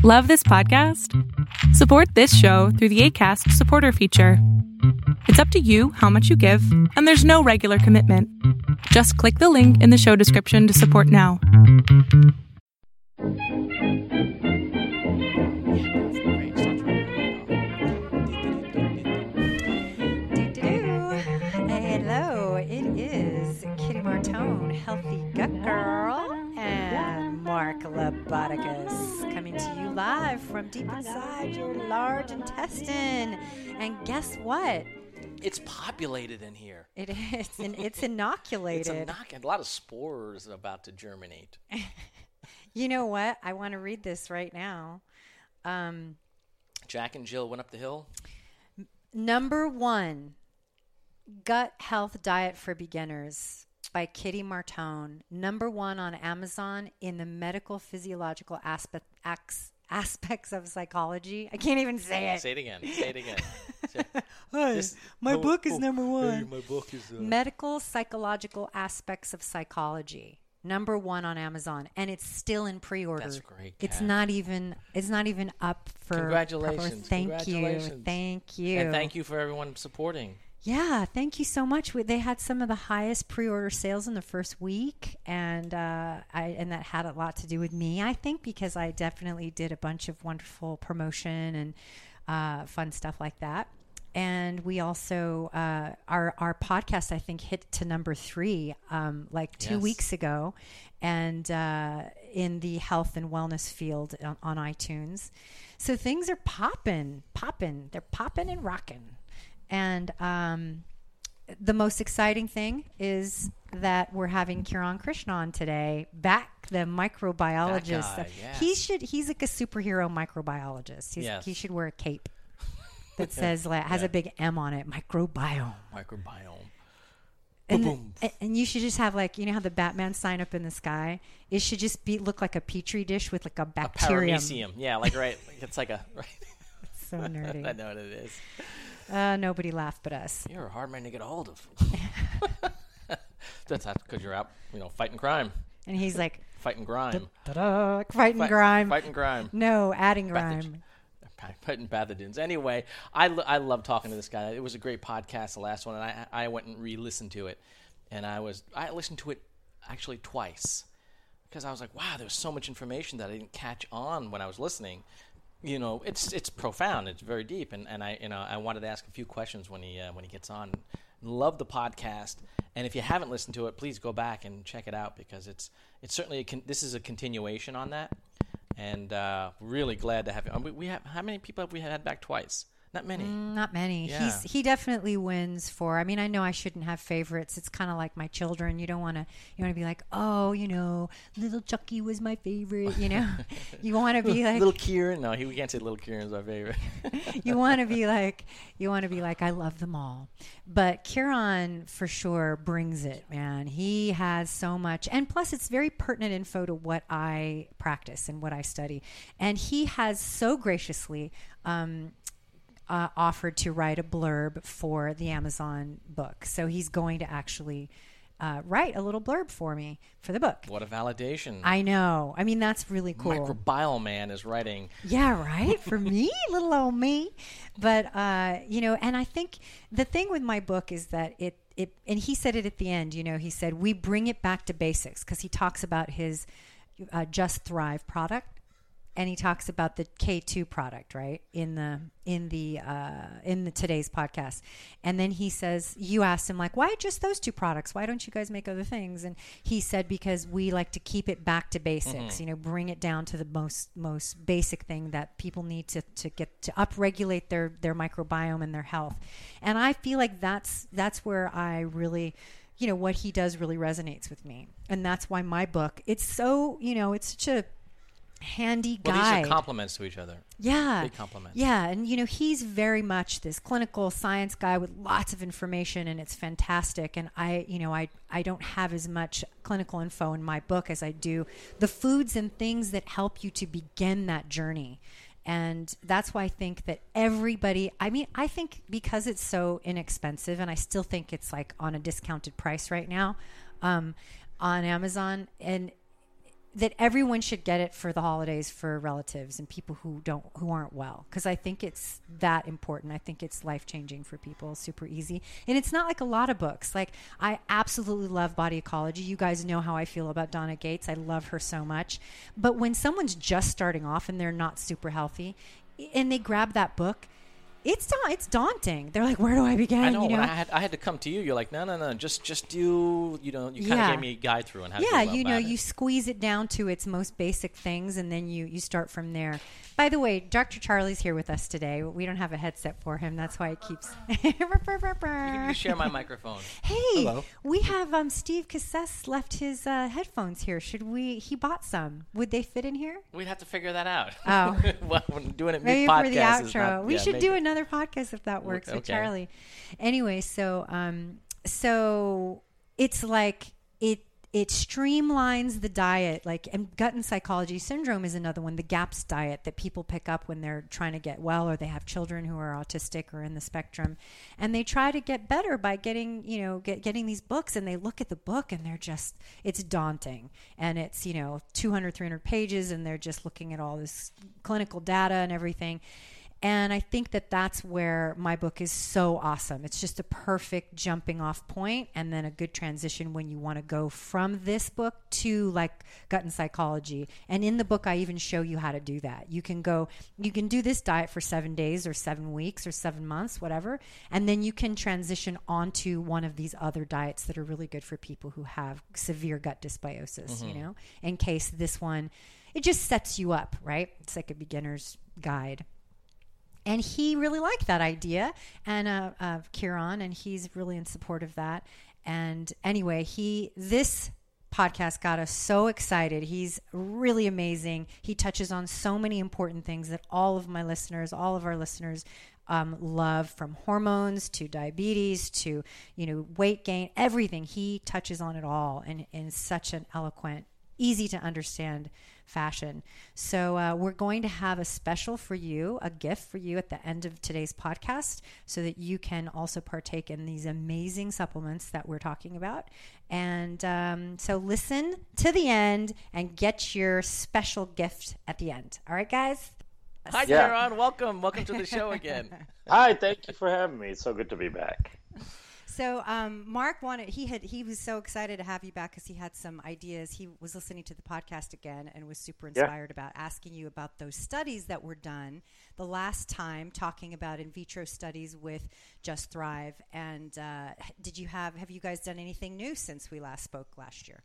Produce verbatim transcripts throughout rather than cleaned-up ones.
Love this podcast? Support this show through the Acast supporter feature. It's up to you how much you give, and there's no regular commitment. Just click the link in the show description to support now. Hello, it is Kitty Martone, Healthy Gut Girl, and Mark Laboticus coming to you live from deep inside your large intestine. And guess what? It's populated in here. It is, and it's inoculated. It's inoc- a lot of spores about to germinate. You know what? I want to read this right now. Um, Jack and Jill went up the hill. Number one, Gut Health Diet for Beginners by Kitty Martone. Number one on Amazon in the medical physiological aspect, acts, aspects of psychology. I can't even say it. Say it again. Say it again. Hi, This- my oh, book is oh, number one. Hey, my book is... Uh... Medical psychological aspects of psychology. Number one on Amazon, and it's still in pre-order. That's great, It's Kat. not even. It's not even up for. Congratulations. proper- Thank Congratulations. you. Thank you. And thank you for everyone supporting. Yeah, thank you so much. We, they had some of the highest pre-order sales in the first week, and uh, I and that had a lot to do with me, I think, because I definitely did a bunch of wonderful promotion and uh, fun stuff like that. And we also uh, our our podcast, I think, hit to number three um, like two Yes. weeks ago, and uh, in the health and wellness field on, on iTunes. So things are popping, popping. They're popping and rocking. And um, the most exciting thing is that we're having Kiran Krishna on today, back the microbiologist. That guy, yes. He should. He's like a superhero microbiologist. He's, Yes. He should wear a cape that says like, has Yeah. a big M on it, microbiome. Microbiome. And, Boom. the- and you should just have like, you know how the Batman sign up in the sky? It should just be look like a petri dish with like a A bacterium. paramecium. Yeah, like right. Like it's like a... Right. So nerdy. I know what it is. Uh, nobody laughed but us. You're a hard man to get a hold of. That's because you're out, you know, fighting crime. And he's like, Fighting grime. ta-da, fighting Fight- grime. Fighting grime. No, adding Pathogen. grime. Fighting pathogens. Anyway, I, lo- I love talking to this guy. It was a great podcast, the last one, and I I went and re-listened to it, and I was I listened to it actually twice because I was like, wow, there's so much information that I didn't catch on when I was listening. You know, it's it's profound. It's very deep, and, and I you know I wanted to ask a few questions when he uh, when he gets on. Love the podcast, and if you haven't listened to it, please go back and check it out because it's it's certainly a con- this is a continuation on that. And uh, really glad to have you. Um, we, we have how many people have we had back twice? Not many. Mm, Not many. Yeah. He's he definitely wins for. I mean, I know I shouldn't have favorites. It's kind of like my children. You don't want to. You want to be like, oh, you know, little Chucky was my favorite. You know, you want to be like Little Kieran. No, he, we can't say Little Kieran's our favorite. you want to be like you want to be like I love them all. But Kiran for sure brings it, man. He has so much, and plus it's very pertinent info to what I practice and what I study. And he has so graciously um, uh, offered to write a blurb for the Amazon book. So he's going to actually uh, write a little blurb for me for the book. What a validation. I know. I mean, that's really cool. Microbiome Man is writing. Yeah, right. For me, little old me. But uh, you know, and I think the thing with my book is that it it and he said it at the end. You know, he said we bring it back to basics because he talks about his uh, Just Thrive product, and he talks about the K two product, right? In the in the uh, in the today's podcast, and then he says, you asked him like, why just those two products? Why don't you guys make other things? And he said because we like to keep it back to basics. Mm-hmm. You know, bring it down to the most most basic thing that people need to to get to upregulate their their microbiome and their health. And I feel like that's that's where I really. You know, what he does really resonates with me. And that's why my book, it's so, you know, it's such a handy Well, guide. these are compliments to each other. Yeah. Big compliments. Yeah. And, you know, he's very much this clinical science guy with lots of information, and it's fantastic. And I, you know, I, I don't have as much clinical info in my book as I do the foods and things that help you to begin that journey. And that's why I think that everybody, I mean, I think because it's so inexpensive, and I still think it's like on a discounted price right now um, on Amazon, and that everyone should get it for the holidays for relatives and people who don't who aren't well, because I think it's that important. I think it's life-changing for people, super easy. And it's not like a lot of books. Like, I absolutely love Body Ecology. You guys know how I feel about Donna Gates. I love her so much. But when someone's just starting off and they're not super healthy and they grab that book, It's da- it's daunting. They're like, where do I begin? I know. You know? When I had I had to come to you, you're like, no, no, no, just just do. You know, you kind of Yeah. gave me a guide through on how yeah, to go you know, about you it. squeeze it down to its most basic things, and then you, you start from there. By the way, Doctor Charlie's here with us today. We don't have a headset for him. That's why it keeps... You can just share my microphone. Hey, Hello. we have um, Steve Cassess left his uh, headphones here. Should we... He bought some. Would they fit in here? We'd have to figure that out. Oh. Well, when doing it Maybe mid-podcast for the is outro. not- we yeah, should maybe. do another podcast if that works with Okay. Charlie. Anyway, so um, so it's like it it streamlines the diet. Like, and gut and psychology syndrome is another one. The GAPS diet that people pick up when they're trying to get well, or they have children who are autistic or in the spectrum, and they try to get better by getting you know get, getting these books, and they look at the book and they're just it's daunting, and it's you know two hundred, three hundred pages, and they're just looking at all this clinical data and everything. And I think that that's where my book is so awesome. It's just a perfect jumping off point, and then a good transition when you want to go from this book to like gut and psychology. And in the book, I even show you how to do that. You can go, you can do this diet for seven days or seven weeks or seven months, whatever. And then you can transition onto one of these other diets that are really good for people who have severe gut dysbiosis, Mm-hmm. you know, in case this one, it just sets you up, right? It's like a beginner's guide. And he really liked that idea, and uh, uh, Kieran, and he's really in support of that. And anyway, he this podcast got us so excited. He's really amazing. He touches on so many important things that all of my listeners, all of our listeners, um, love, from hormones to diabetes to you know weight gain, everything. He touches on it all, and in such an eloquent, easy to understand fashion. So uh, we're going to have a special for you, a gift for you at the end of today's podcast, so that you can also partake in these amazing supplements that we're talking about. And um, so listen to the end and get your special gift at the end. All right, guys? Hi, Yeah. Kieran. Welcome. Welcome to the show again. Hi, thank you for having me. It's so good to be back. So um, Mark wanted, he had, he was so excited to have you back because he had some ideas. He was listening to the podcast again and was super inspired about asking you about those studies that were done the last time, talking about in vitro studies with Just Thrive. And uh, did you have, have you guys done anything new since we last spoke last year?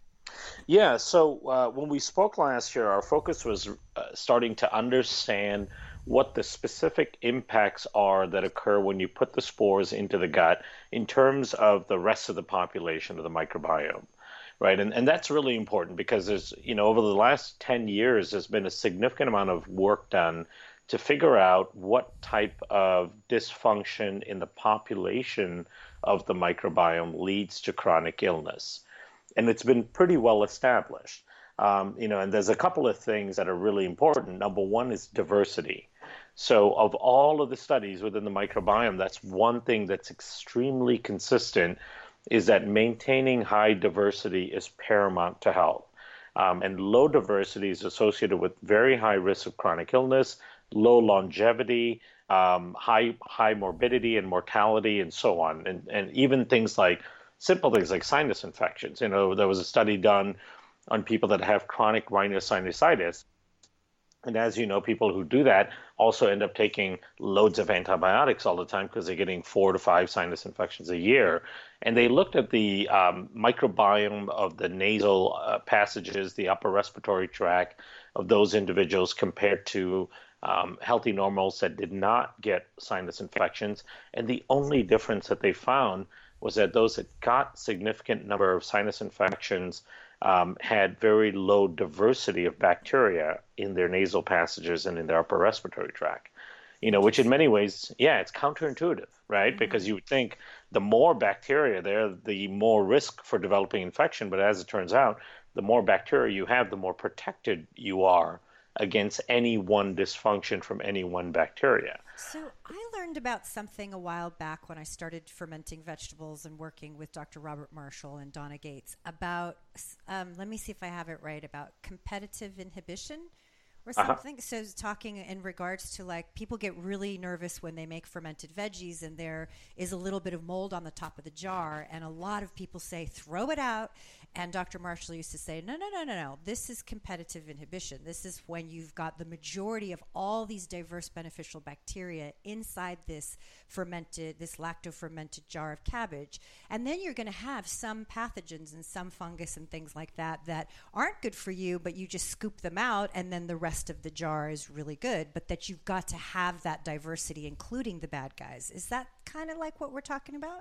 Yeah, so uh, when we spoke last year, our focus was uh, starting to understand what the specific impacts are that occur when you put the spores into the gut in terms of the rest of the population of the microbiome, right? And and that's really important because there's, you know, over the last ten years, there's been a significant amount of work done to figure out what type of dysfunction in the population of the microbiome leads to chronic illness. And it's been pretty well established. Um, you know, and there's a couple of things that are really important. Number one is diversity. So of all of the studies within the microbiome, that's one thing that's extremely consistent, is that maintaining high diversity is paramount to health. Um, and low diversity is associated with very high risk of chronic illness, low longevity, um, high high morbidity and mortality, and so on. And, and even things like, simple things like sinus infections. You know, there was a study done on people that have chronic rhinosinusitis. And as you know, people who do that also end up taking loads of antibiotics all the time because they're getting four to five sinus infections a year. And they looked at the um, microbiome of the nasal uh, passages, the upper respiratory tract of those individuals compared to um, healthy normals that did not get sinus infections. And the only difference that they found was that those that got significant number of sinus infections um, had very low diversity of bacteria in their nasal passages and in their upper respiratory tract. You know, which in many ways, yeah, it's counterintuitive, right? Mm-hmm. Because you would think the more bacteria there, the more risk for developing infection. But as it turns out, the more bacteria you have, the more protected you are against any one dysfunction from any one bacteria. So I learned learned about something a while back when I started fermenting vegetables and working with Doctor Robert Marshall and Donna Gates about, um, let me see if I have it right, about competitive inhibition or something. Uh-huh. So talking in regards to, like, people get really nervous when they make fermented veggies and there is a little bit of mold on the top of the jar, and a lot of people say throw it out, and Doctor Marshall used to say no no no no no this is competitive inhibition. This is when you've got the majority of all these diverse beneficial bacteria inside this fermented this lacto fermented jar of cabbage, and then you're going to have some pathogens and some fungus and things like that that aren't good for you, but you just scoop them out and then the rest of the jar is really good, but that you've got to have that diversity, including the bad guys. Is that kind of like what we're talking about?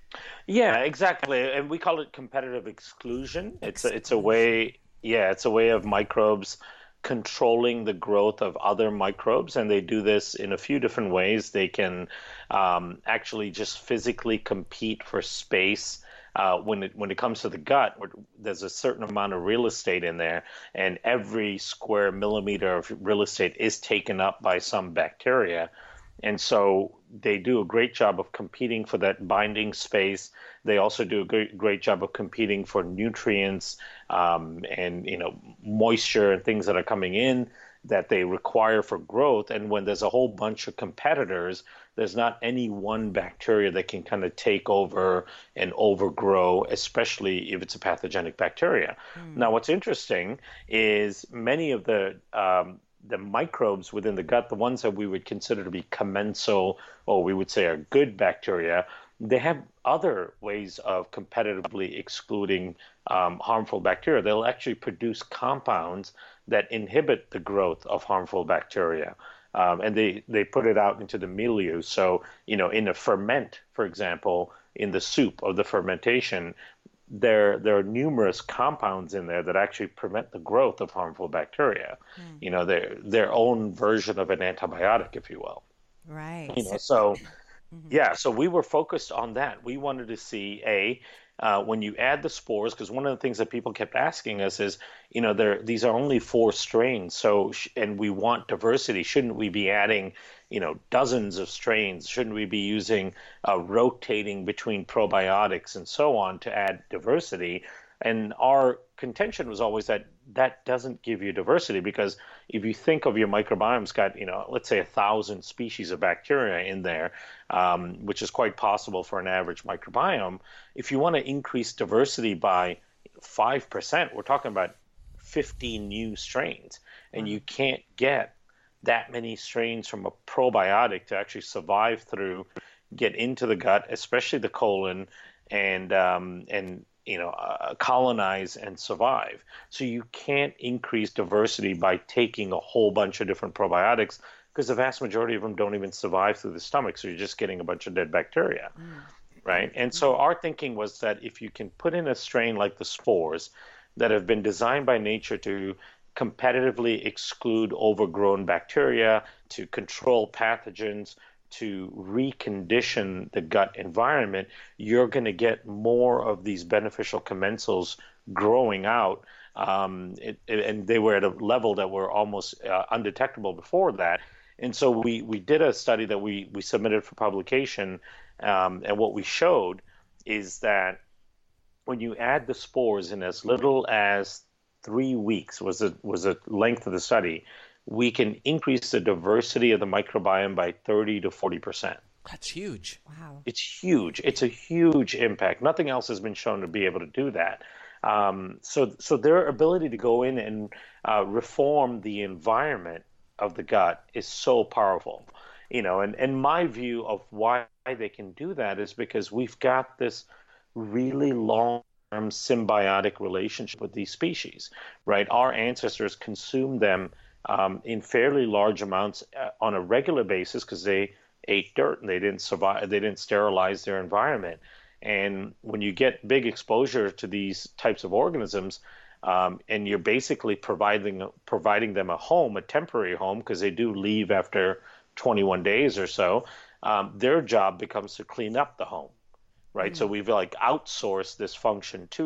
Yeah, exactly. And we call it competitive exclusion. It's a, it's a way, yeah, it's a way of microbes controlling the growth of other microbes, and they do this in a few different ways. They can um, actually just physically compete for space. Uh, when it when it comes to the gut, there's a certain amount of real estate in there, and every square millimeter of real estate is taken up by some bacteria. And so they do a great job of competing for that binding space. They also do a great, great job of competing for nutrients um, and you know moisture and things that are coming in that they require for growth. And when there's a whole bunch of competitors, there's not any one bacteria that can kind of take over and overgrow, especially if it's a pathogenic bacteria. Mm. Now, what's interesting is many of the um, the microbes within the gut, the ones that we would consider to be commensal, or we would say are good bacteria, they have other ways of competitively excluding um, harmful bacteria. They'll actually produce compounds that inhibit the growth of harmful bacteria. Um, and they, they put it out into the milieu. So, you know, in a ferment, for example, in the soup of the fermentation, there there are numerous compounds in there that actually prevent the growth of harmful bacteria. Mm. You know, their their own version of an antibiotic, if you will. Right. You know, so mm-hmm. yeah, so we were focused on that. We wanted to see a uh, when you add the spores, because one of the things that people kept asking us is, you know, there these are only four strains, so sh- and we want diversity. Shouldn't we be adding, you know, dozens of strains? Shouldn't we be using uh, rotating between probiotics and so on to add diversity? And our contention was always that that doesn't give you diversity, because if you think of your microbiome's got, you know, let's say a thousand species of bacteria in there, um, which is quite possible for an average microbiome. If you want to increase diversity by five percent, we're talking about fifteen new strains, and you can't get that many strains from a probiotic to actually survive through, get into the gut, especially the colon, and um, and you know uh, colonize and survive. So you can't increase diversity by taking a whole bunch of different probiotics, because the vast majority of them don't even survive through the stomach. So you're just getting a bunch of dead bacteria, mm. right? And so our thinking was that if you can put in a strain like the spores that have been designed by nature to competitively exclude overgrown bacteria, to control pathogens, to recondition the gut environment, you're going to get more of these beneficial commensals growing out. Um, it, it, and they were at a level that were almost uh, undetectable before that. And so we, we did a study that we, we submitted for publication. Um, and what we showed is that when you add the spores in as little as three weeks was the was the length of the study, we can increase the diversity of the microbiome by thirty to forty percent. That's huge. Wow. It's huge. It's a huge impact. Nothing else has been shown to be able to do that. Um, so, so their ability to go in and uh, reform the environment of the gut is so powerful. You know, and, and my view of why they can do that is because we've got this really long symbiotic relationship with these species, right? Our ancestors consumed them um, in fairly large amounts uh, on a regular basis because they ate dirt and they didn't survive, they didn't sterilize their environment. And when you get big exposure to these types of organisms, um, and you're basically providing providing them a home, a temporary home, because they do leave after twenty-one days or so, um, their job becomes to clean up the home. Right. Mm. So we've like outsourced this function to them.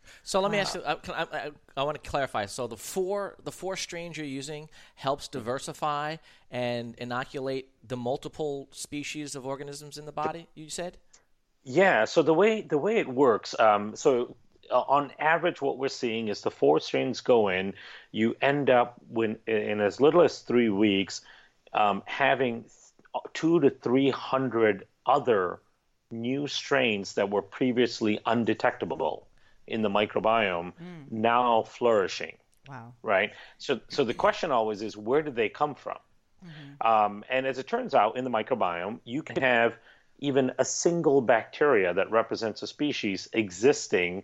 So let me ask you. I, can I, I, I want to clarify. So the four the four strains you're using helps diversify and inoculate the multiple species of organisms in the body. You said. Yeah. So the way the way it works. Um, so uh, on average, what we're seeing is the four strains go in. You end up when in as little as three weeks, um, having two to three hundred other new strains that were previously undetectable in the microbiome mm. now flourishing. Wow. Right? So so the question always is, where did they come from? Mm-hmm. Um, and as it turns out, in the microbiome, you can have even a single bacteria that represents a species existing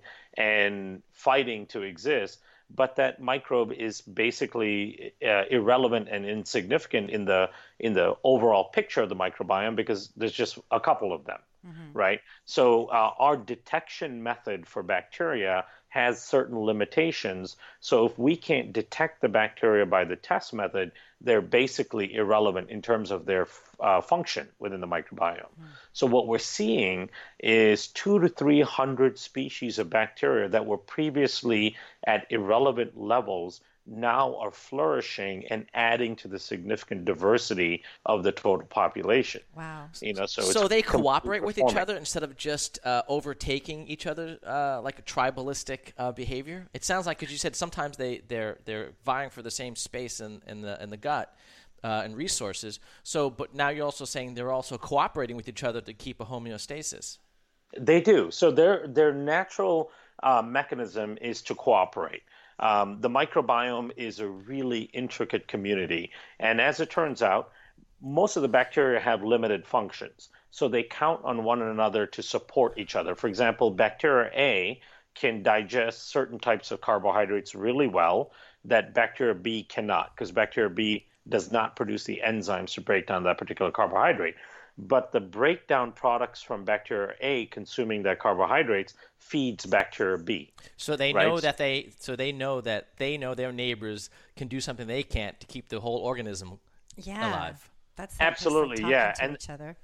and fighting to exist, but that microbe is basically uh, irrelevant and insignificant in the in the overall picture of the microbiome because there's just a couple of them. Mm-hmm. Right? So uh, our detection method for bacteria has certain limitations. So if we can't detect the bacteria by the test method, they're basically irrelevant in terms of their uh, function within the microbiome. Mm. So what we're seeing is two to three hundred species of bacteria that were previously at irrelevant levels now are flourishing and adding to the significant diversity of the total population. Wow. You know, so so it's they cooperate with each performing. other instead of just uh, overtaking each other uh, like a tribalistic uh, behavior? It sounds like, because you said sometimes they, they're they're vying for the same space in, in the in the gut uh, and resources. So, but now you're also saying they're also cooperating with each other to keep a homeostasis. They do. So their their natural uh, mechanism is to cooperate. Um, the microbiome is a really intricate community. And as it turns out, most of the bacteria have limited functions. So they count on one another to support each other. For example, bacteria A can digest certain types of carbohydrates really well that bacteria B cannot, because bacteria B does not produce the enzymes to break down that particular carbohydrate. But the breakdown products from bacteria A consuming that carbohydrates feeds bacteria B. So they right? know that they so they know that they know their neighbors can do something they can't to keep the whole organism yeah, alive. That's absolutely yeah, to and each other.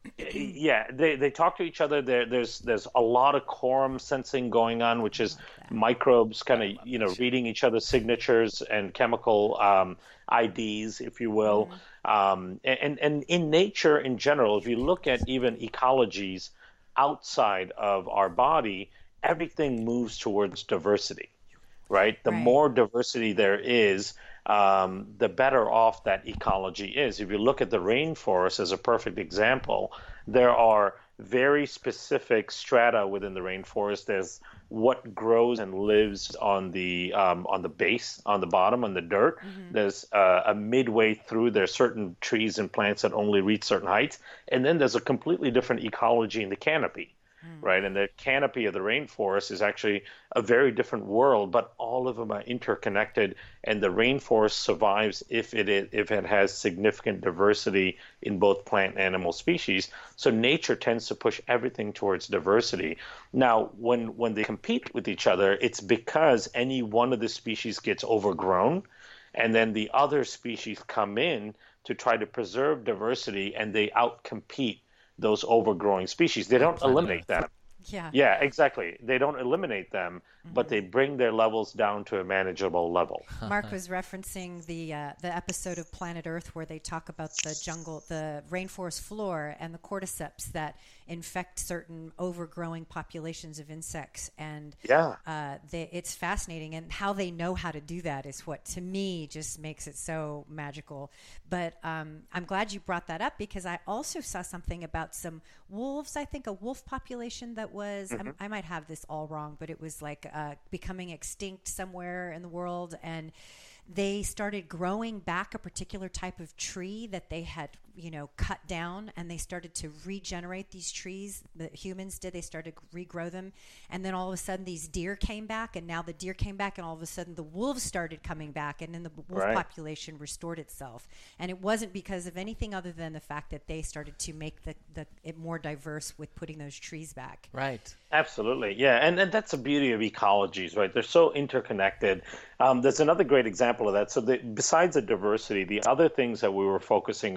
yeah, they they talk to each other. There, there's there's a lot of quorum sensing going on, which is microbes kind of you know reading each other's signatures and chemical um, I Ds, if you will. Mm-hmm. Um, and, and in nature in general, if you look at even ecologies outside of our body, everything moves towards diversity, right? The right. more diversity there is, um, the better off that ecology is. If you look at the rainforest as a perfect example, there are very specific strata within the rainforest. There's what grows and lives on the um, on the base, on the bottom, on the dirt. Mm-hmm. There's uh, a midway through. There's certain trees and plants that only reach certain heights, and then there's a completely different ecology in the canopy. Mm. Right, and the canopy of the rainforest is actually a very different world, but all of them are interconnected, and the rainforest survives if it is, if it has significant diversity in both plant and animal species. So nature tends to push everything towards diversity. Now, when when they compete with each other, it's because any one of the species gets overgrown, and then the other species come in to try to preserve diversity, and they outcompete those overgrowing species. They don't eliminate them. Yeah. Yeah, exactly. They don't eliminate them, mm-hmm. but they bring their levels down to a manageable level. Mark was referencing the uh, the episode of Planet Earth where they talk about the jungle, the rainforest floor, and the cordyceps that infect certain overgrowing populations of insects. And yeah, uh, they, it's fascinating. And how they know how to do that is what, to me, just makes it so magical. But um, I'm glad you brought that up, because I also saw something about some wolves, I think a wolf population that was, mm-hmm. I, I might have this all wrong, but it was like uh, becoming extinct somewhere in the world. And they started growing back a particular type of tree that they had, you know, cut down, and they started to regenerate these trees. The humans did. They started to regrow them. And then all of a sudden these deer came back, and now the deer came back, and all of a sudden the wolves started coming back, and then the wolf right. population restored itself. And it wasn't because of anything other than the fact that they started to make the, the it more diverse with putting those trees back. Right. Absolutely. Yeah. And, and that's the beauty of ecologies, right? They're so interconnected. Um, there's another great example of that. So the, besides the diversity, the other things that we were focusing on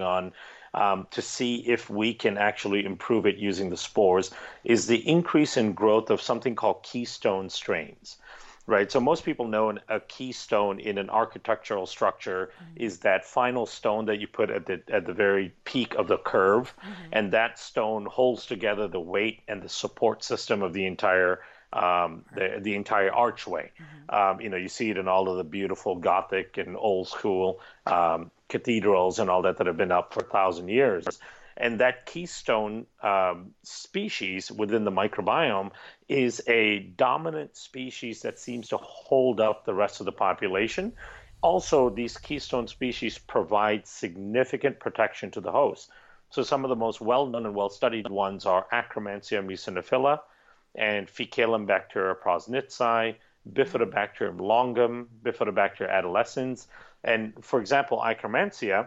um, to see if we can actually improve it using the spores is the increase in growth of something called keystone strains. Right. So most people know an, a keystone in an architectural structure mm-hmm. is that final stone that you put at the at the very peak of the curve, mm-hmm. and that stone holds together the weight and the support system of the entire um, the the entire archway. Mm-hmm. Um, you know, you see it in all of the beautiful Gothic and old school um, cathedrals and all that that have been up for a thousand years. And that keystone um, species within the microbiome is a dominant species that seems to hold up the rest of the population. Also, these keystone species provide significant protection to the host. So some of the most well-known and well-studied ones are Akkermansia muciniphila and Faecalibacter prausnitzii, Bifidobacterium longum, Bifidobacter adolescens. And for example, Akkermansia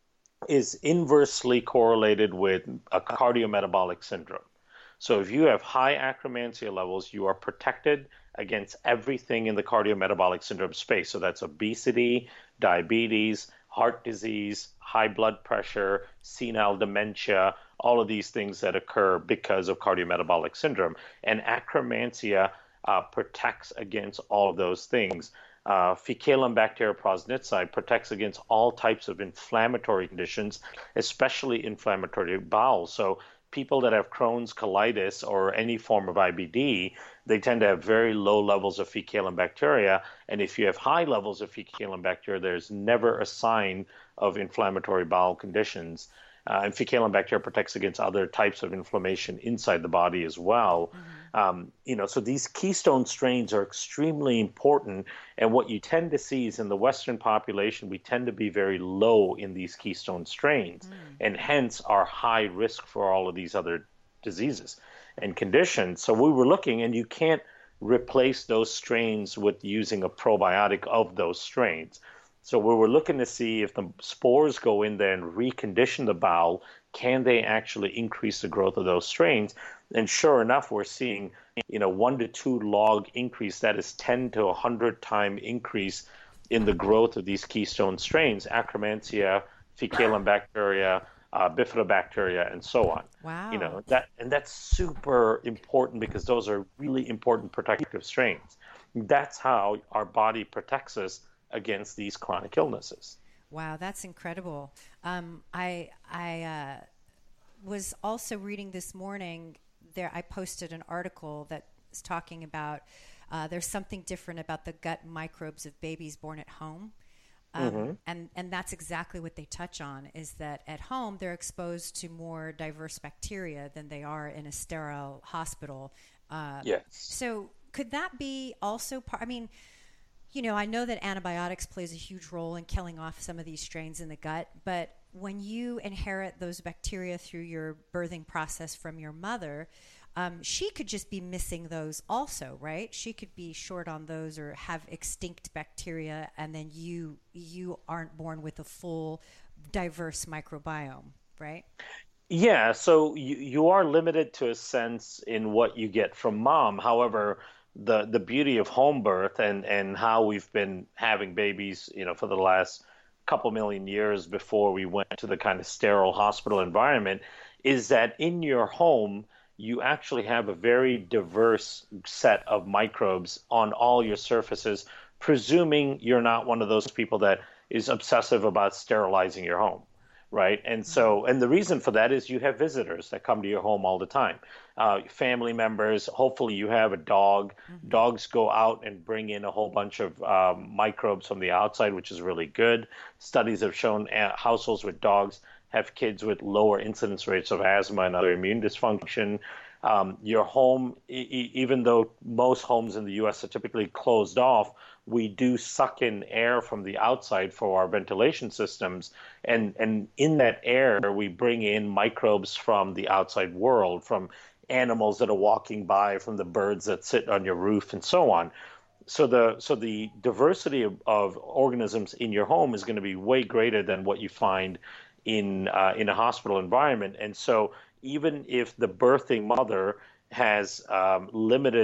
is inversely correlated with a cardiometabolic syndrome. So if you have high Akkermansia levels, you are protected against everything in the cardiometabolic syndrome space. So that's obesity, diabetes, heart disease, high blood pressure, senile dementia, all of these things that occur because of cardiometabolic syndrome. And Akkermansia uh, protects against all of those things. Uh, Faecalibacter prausnitzii protects against all types of inflammatory conditions, especially inflammatory bowel. So people that have Crohn's, colitis, or any form of I B D, they tend to have very low levels of Faecalibacteria. And if you have high levels of Faecalibacteria, there's never a sign of inflammatory bowel conditions. Uh, and Faecalibacter protects against other types of inflammation inside the body as well. Mm-hmm. Um, you know, so these keystone strains are extremely important. And what you tend to see is in the Western population, we tend to be very low in these keystone strains, mm. and hence are high risk for all of these other diseases and conditions. So we were looking, and you can't replace those strains with using a probiotic of those strains. So we were looking to see if the spores go in there and recondition the bowel, can they actually increase the growth of those strains? And sure enough, we're seeing, you know, one to two log increase. That is ten to one hundred time increase in the growth of these keystone strains, Akkermansia, Faecalibacteria, uh, Bifidobacteria, and so on. Wow. You know, that, and that's super important because those are really important protective strains. That's how our body protects us against these chronic illnesses. Wow, that's incredible. Um, I I uh, was also reading this morning. There, I posted an article that is talking about uh, there's something different about the gut microbes of babies born at home, um, mm-hmm. and and that's exactly what they touch on. Is that at home they're exposed to more diverse bacteria than they are in a sterile hospital. Uh, yes. So could that be also part? I mean. You know, I know that antibiotics plays a huge role in killing off some of these strains in the gut, but when you inherit those bacteria through your birthing process from your mother, um, she could just be missing those also, right? She could be short on those or have extinct bacteria, and then you you aren't born with a full, diverse microbiome, right? Yeah, so you, you are limited to a sense in what you get from mom. However, the the beauty of home birth and and how we've been having babies, you know, for the last couple million years before we went to the kind of sterile hospital environment, is that in your home you actually have a very diverse set of microbes on all your surfaces, presuming you're not one of those people that is obsessive about sterilizing your home. Right. And so, and the reason for that is you have visitors that come to your home all the time, uh, family members. Hopefully you have a dog. Mm-hmm. Dogs go out and bring in a whole bunch of um, microbes from the outside, which is really good. Studies have shown uh, households with dogs have kids with lower incidence rates of asthma and other immune dysfunction. Um, your home, e- even though most homes in the U S are typically closed off, we do suck in air from the outside for our ventilation systems. And, and in that air, we bring in microbes from the outside world, from animals that are walking by, from the birds that sit on your roof, and so on. So the so the diversity of, of organisms in your home is going to be way greater than what you find in uh, in a hospital environment. And so even if the birthing mother has um, limited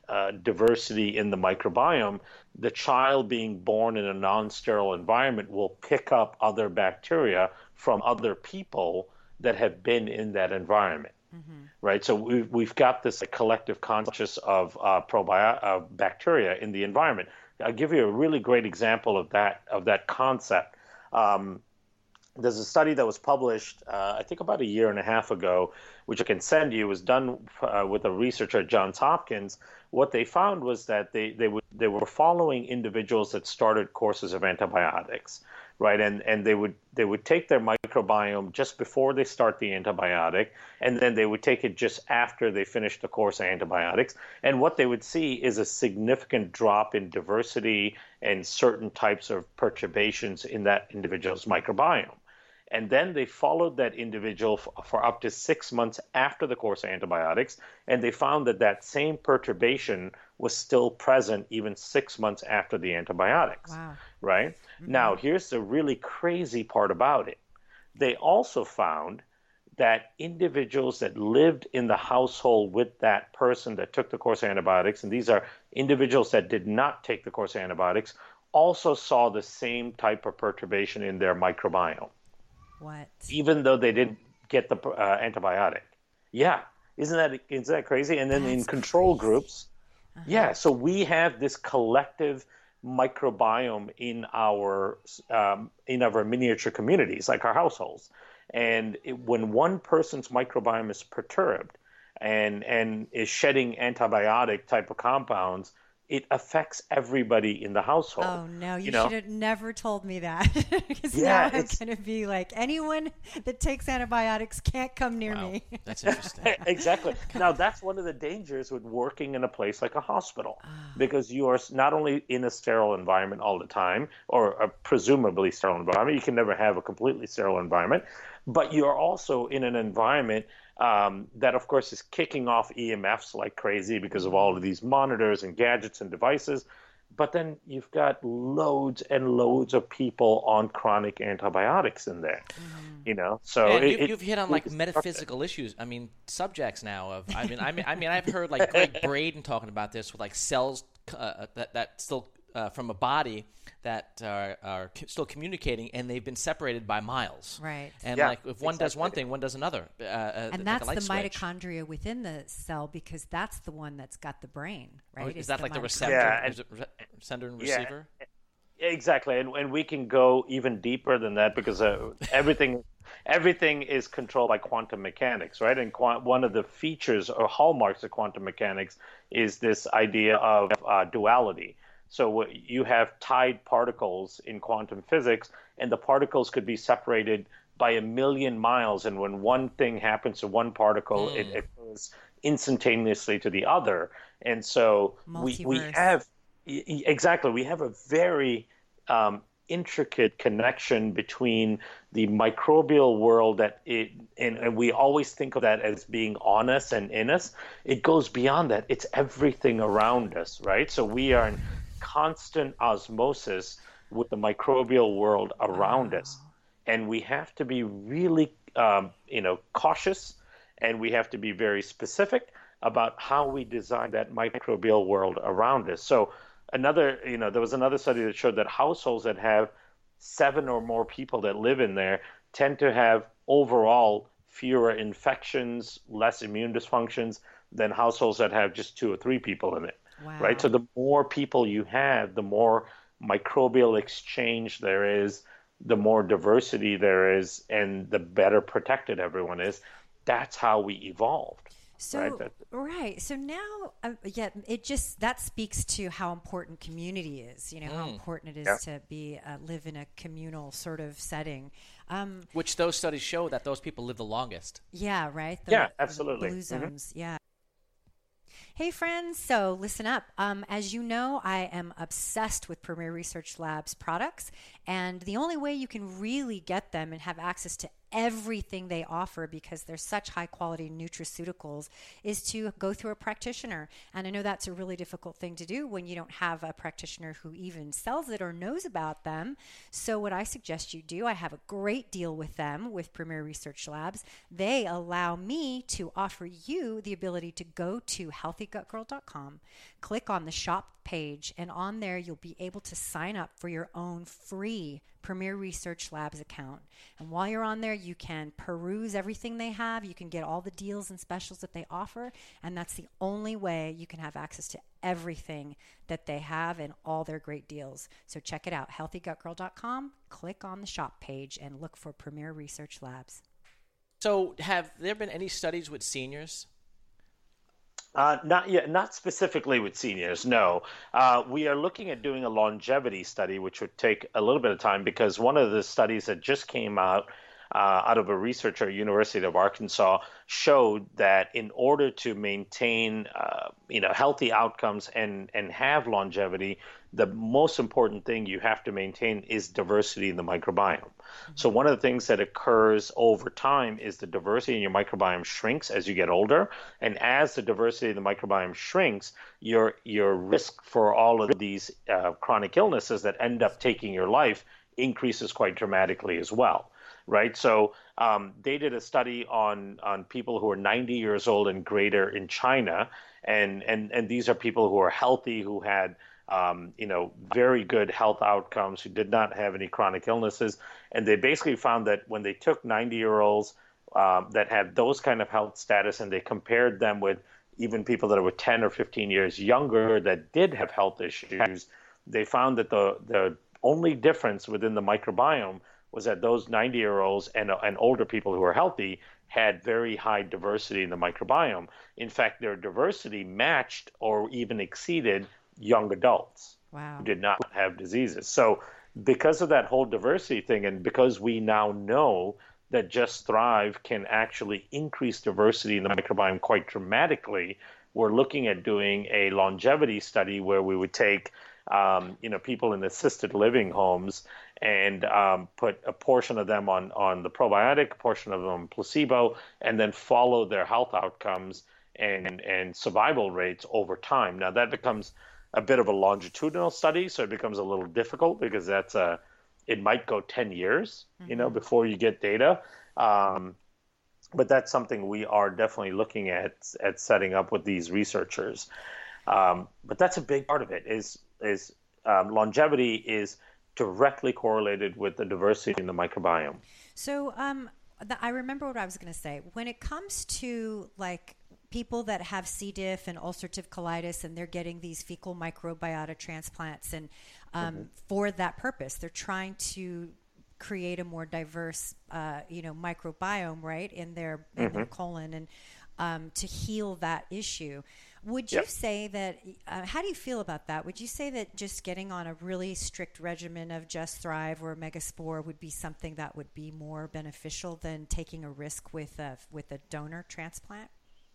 uh, diversity in the microbiome, the child being born in a non-sterile environment will pick up other bacteria from other people that have been in that environment. Mm-hmm. Right, so we've we've got this like, collective conscious of uh, probiotic uh, bacteria in the environment. I'll give you a really great example of that of that concept. Um, there's a study that was published, uh, I think, about a year and a half ago, which I can send you. It was done uh, with a researcher at Johns Hopkins. What they found was that they they would they were following individuals that started courses of antibiotics. Right, and and they would they would take their microbiome just before they start the antibiotic, and then they would take it just after they finish the course of antibiotics. And what they would see is a significant drop in diversity and certain types of perturbations in that individual's microbiome. And then they followed that individual for, for up to six months after the course of antibiotics, and they found that that same perturbation was still present even six months after the antibiotics. Wow. Right? Mm-hmm. Now, here's the really crazy part about it. They also found that individuals that lived in the household with that person that took the course of antibiotics, and these are individuals that did not take the course of antibiotics, also saw the same type of perturbation in their microbiome. What? Even though they didn't get the uh, antibiotic. Yeah. Isn't that isn't that crazy? And then That's in control crazy. groups, uh-huh. yeah, so we have this collective microbiome in our um, in our miniature communities, like our households. And it, when one person's microbiome is perturbed and and is shedding antibiotic type of compounds, it affects everybody in the household. Oh, no, you, you know? should have never told me that. Because yeah, now I'm going to be like, anyone that takes antibiotics can't come near wow. me. That's interesting. Exactly. Now, that's one of the dangers with working in a place like a hospital, oh. because you are not only in a sterile environment all the time, or a presumably sterile environment. You can never have a completely sterile environment, but you are also in an environment Um, that, of course, is kicking off E M Fs like crazy because of all of these monitors and gadgets and devices. But then you've got loads and loads of people on chronic antibiotics in there, mm-hmm. you know. So yeah, it, you've, it, you've hit on like metaphysical issues. I mean, subjects now of. I mean, I mean, I mean, I've heard like Greg Braden talking about this with like cells uh, that that still uh, from a body that are, are still communicating, and they've been separated by miles. Right. And yeah, like if one exactly. does one thing, one does another. Uh, uh, and that's like the switch. mitochondria within the cell, because that's the one that's got the brain, right? Oh, is it's that the like the mitochondria. receptor? Yeah, and, is it re- sender and yeah, receiver? Exactly, and and we can go even deeper than that, because uh, everything everything is controlled by quantum mechanics, right? And quant- one of the features or hallmarks of quantum mechanics is this idea of uh, duality. So you have tied particles in quantum physics, and the particles could be separated by a million miles. And when one thing happens to one particle, mm. it occurs instantaneously to the other. And so we, we have, exactly, we have a very um, intricate connection between the microbial world that it, and, and we always think of that as being on us and in us. It goes beyond that. It's everything around us, right? So we are in constant osmosis with the microbial world around wow. us, and we have to be really um, you know cautious, and we have to be very specific about how we design that microbial world around us. So another you know there was another study that showed that households that have seven or more people that live in there tend to have overall fewer infections, less immune dysfunctions than households that have just two or three people in it. Wow. Right. So the more people you have, the more microbial exchange there is, the more diversity there is, and the better protected everyone is. That's how we evolved. So right. That, right. So now, uh, yeah, it just that speaks to how important community is. You know, mm. how important it is yeah. to be uh, live in a communal sort of setting. Um, Which those studies show that those people live the longest. Yeah. Right. The, yeah. Absolutely. The blue zones. Mm-hmm. Yeah. Hey friends, so listen up. Um, as you know, I am obsessed with Premier Research Labs products, And the only way you can really get them and have access to everything they offer, because they're such high quality nutraceuticals, is to go through a practitioner. And I know that's a really difficult thing to do when you don't have a practitioner who even sells it or knows about them. So what I suggest you do, I have a great deal with them, with Premier Research Labs. They allow me to offer you the ability to go to healthy gut girl dot com, click on the shop page, and on there you'll be able to sign up for your own free Premier Research Labs account. And while you're on there, you can peruse everything they have. You can get all the deals and specials that they offer, and that's the only way you can have access to everything that they have and all their great deals. So check it out, healthy gut girl dot com, click on the shop page and look for Premier Research Labs. So have there been any studies with seniors? Uh, not yet, not specifically with seniors, no. Uh, we are looking at doing a longevity study, which would take a little bit of time, because one of the studies that just came out uh, out of a researcher at University of Arkansas showed that in order to maintain uh, you know, healthy outcomes and, and have longevity, the most important thing you have to maintain is diversity in the microbiome. Mm-hmm. So one of the things that occurs over time is the diversity in your microbiome shrinks as you get older. And as the diversity of the microbiome shrinks, your your risk for all of these uh, chronic illnesses that end up taking your life increases quite dramatically as well. Right. So um, they did a study on on people who are ninety years old and greater in China. And, and, and these are people who are healthy, who had Um, you know, very good health outcomes, who did not have any chronic illnesses. And they basically found that when they took ninety-year-olds um, that had those kind of health status, and they compared them with even people that were ten or fifteen years younger that did have health issues, they found that the, the only difference within the microbiome was that those ninety-year-olds and, and older people who were healthy had very high diversity in the microbiome. In fact, their diversity matched or even exceeded young adults. Wow. Who did not have diseases. So because of that whole diversity thing, and because we now know that Just Thrive can actually increase diversity in the microbiome quite dramatically, we're looking at doing a longevity study where we would take um, you know, people in assisted living homes and um, put a portion of them on, on the probiotic, a portion of them on placebo, and then follow their health outcomes and, and survival rates over time. Now that becomes a bit of a longitudinal study, so it becomes a little difficult, because that's a, it might go ten years, mm-hmm. you know, before you get data. Um, but that's something we are definitely looking at, at setting up with these researchers. Um, but that's a big part of it, is, is um, longevity is directly correlated with the diversity in the microbiome. So um, the, I remember what I was going to say. When it comes to like people that have C. diff and ulcerative colitis, and they're getting these fecal microbiota transplants, and um, mm-hmm. for that purpose, they're trying to create a more diverse, uh, you know, microbiome, right, in their in mm-hmm. their colon, and um, to heal that issue. Would you yep. say that? Uh, how do you feel about that? Would you say that just getting on a really strict regimen of Just Thrive or Megaspore would be something that would be more beneficial than taking a risk with a with a donor transplant?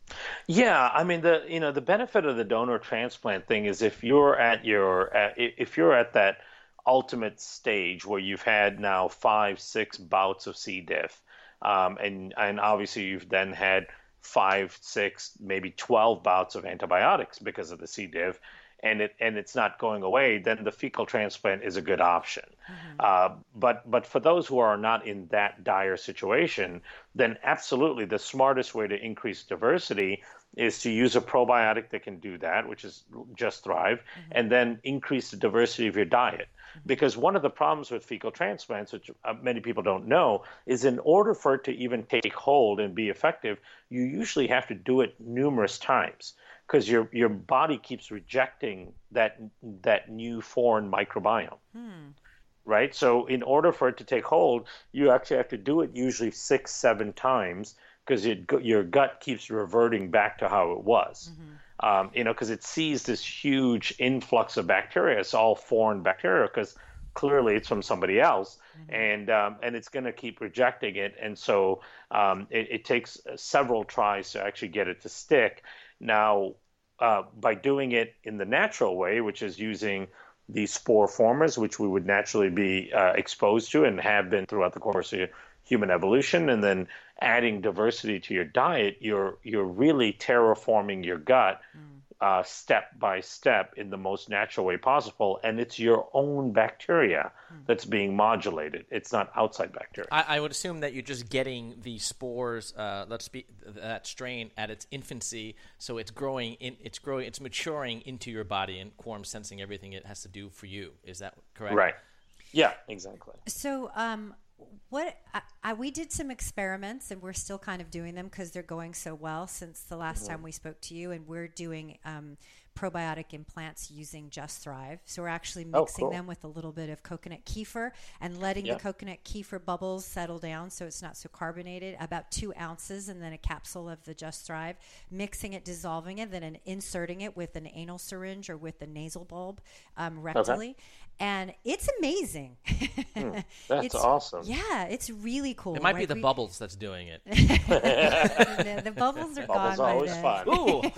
Yeah, I mean, the you know the benefit of the donor transplant thing is if you're at your uh, if you're at that ultimate stage where you've had now five, six bouts of C. diff, um, and and obviously you've then had five, six, maybe twelve bouts of antibiotics because of the C. diff, and it and it's not going away, then the fecal transplant is a good option. Mm-hmm. Uh, but but for those who are not in that dire situation, then absolutely the smartest way to increase diversity is to use a probiotic that can do that, which is Just Thrive, mm-hmm. and then increase the diversity of your diet. Mm-hmm. Because one of the problems with fecal transplants, which uh, many people don't know, is in order for it to even take hold and be effective, you usually have to do it numerous times, because your your body keeps rejecting that that new foreign microbiome. Hmm. Right? So in order for it to take hold, you actually have to do it usually six, seven times, because your gut keeps reverting back to how it was. Mm-hmm. Um, you know, because it sees this huge influx of bacteria. It's all foreign bacteria, because clearly it's from somebody else, mm-hmm. and um, and it's going to keep rejecting it. And so um, it, it takes several tries to actually get it to stick. Now, uh, by doing it in the natural way, which is using the spore formers, which we would naturally be uh, exposed to and have been throughout the course of human evolution, and then adding diversity to your diet, you're you're really terraforming your gut mm. uh, step by step in the most natural way possible, and it's your own bacteria mm. that's being modulated. It's not outside bacteria. I, I would assume that you're just getting the spores, uh, let's be that strain at its infancy, so it's growing in, it's growing, it's maturing into your body, and Quorum's sensing everything it has to do for you. Is that correct? Right. Yeah. Exactly. So, um. What I, I, we did some experiments, and we're still kind of doing them because they're going so well since the last mm-hmm. time we spoke to you. And we're doing um, probiotic implants using Just Thrive. So we're actually mixing oh, cool. them with a little bit of coconut kefir and letting yeah. the coconut kefir bubbles settle down so it's not so carbonated. About two ounces, and then a capsule of the Just Thrive. Mixing it, dissolving it, then inserting it with an anal syringe or with a nasal bulb um, rectally. Okay. And it's amazing. Hmm, that's it's, awesome. Yeah, it's really cool. It might like be the we, bubbles that's doing it. the, the bubbles are bubbles gone. Bubbles are always fun.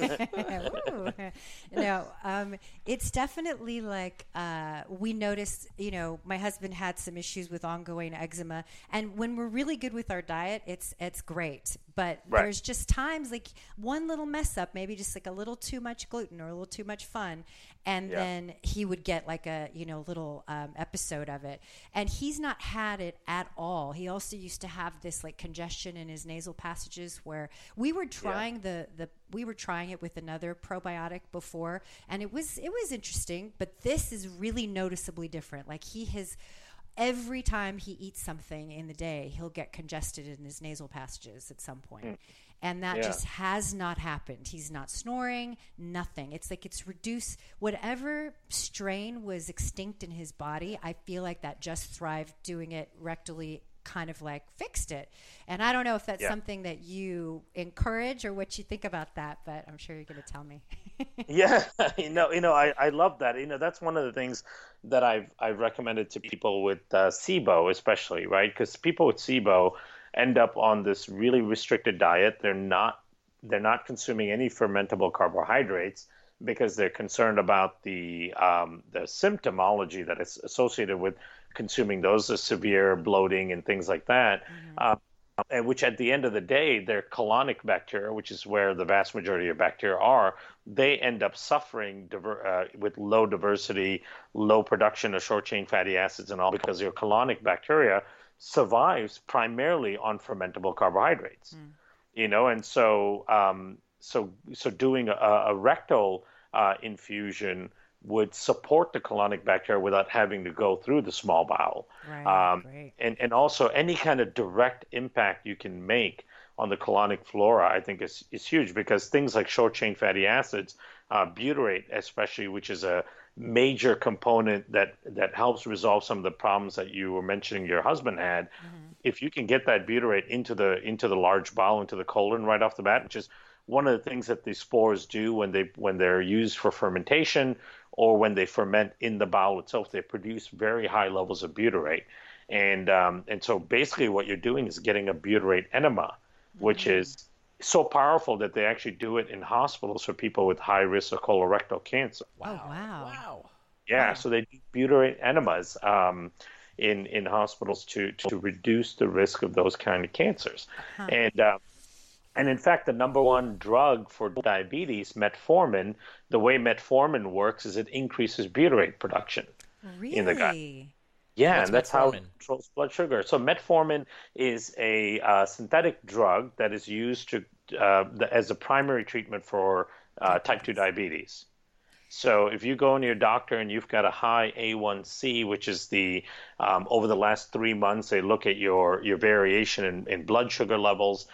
Ooh. Ooh. No, um, it's definitely like uh, we noticed, you know, my husband had some issues with ongoing eczema. And when we're really good with our diet, it's it's great. But right. there's just times like one little mess up, maybe just like a little too much gluten or a little too much fun. And yeah. then he would get like a, you know, little um, episode of it. And he's not had it at all. He also used to have this like congestion in his nasal passages where we were trying yeah. the, the, we were trying it with another probiotic before. And it was, it was interesting, but this is really noticeably different. Like he has, every time he eats something in the day, he'll get congested in his nasal passages at some point. Mm. And that yeah. just has not happened. He's not snoring, nothing. It's like it's reduced. Whatever strain was extinct in his body, I feel like that Just Thrive doing it rectally kind of like fixed it. And I don't know if that's yeah. something that you encourage or what you think about that, but I'm sure you're going to tell me. yeah, you know, you know, I, I love that. You know, that's one of the things that I've I've recommended to people with uh, SIBO, especially, right? Because people with SIBO end up on this really restricted diet. They're not they're not consuming any fermentable carbohydrates because they're concerned about the um, the symptomology that is associated with consuming those, the severe bloating and things like that. Mm-hmm. Um, and which at the end of the day, their colonic bacteria, which is where the vast majority of bacteria are, they end up suffering diver- uh, with low diversity, low production of short-chain fatty acids and all because your colonic bacteria survives primarily on fermentable carbohydrates. Mm. You know, and so um, so so doing a, a rectal uh, infusion would support the colonic bacteria without having to go through the small bowel. Right, um, great. And, and also any kind of direct impact you can make on the colonic flora, I think is, is huge because things like short-chain fatty acids, uh, butyrate especially, which is a major component that, that helps resolve some of the problems that you were mentioning your husband had. Mm-hmm. If you can get that butyrate into the into the large bowel, into the colon right off the bat, which is one of the things that the spores do when they when they're used for fermentation or when they ferment in the bowel itself, they produce very high levels of butyrate. And um, and so basically what you're doing is getting a butyrate enema, which mm-hmm. is so powerful that they actually do it in hospitals for people with high risk of colorectal cancer. Wow. Oh, wow. Wow. Yeah, wow. So they do butyrate enemas um, in, in hospitals to, to reduce the risk of those kind of cancers. Uh-huh. And uh, And in fact, the number one drug for diabetes, metformin, the way metformin works is it increases butyrate production really? in the gut. Yeah, What's and that's metformin? how it controls blood sugar. So metformin is a uh, synthetic drug that is used to uh, the, as a primary treatment for uh, type two diabetes. So if you go in your doctor and you've got a high A one C, which is the um, over the last three months, they look at your your variation in, in blood sugar levels.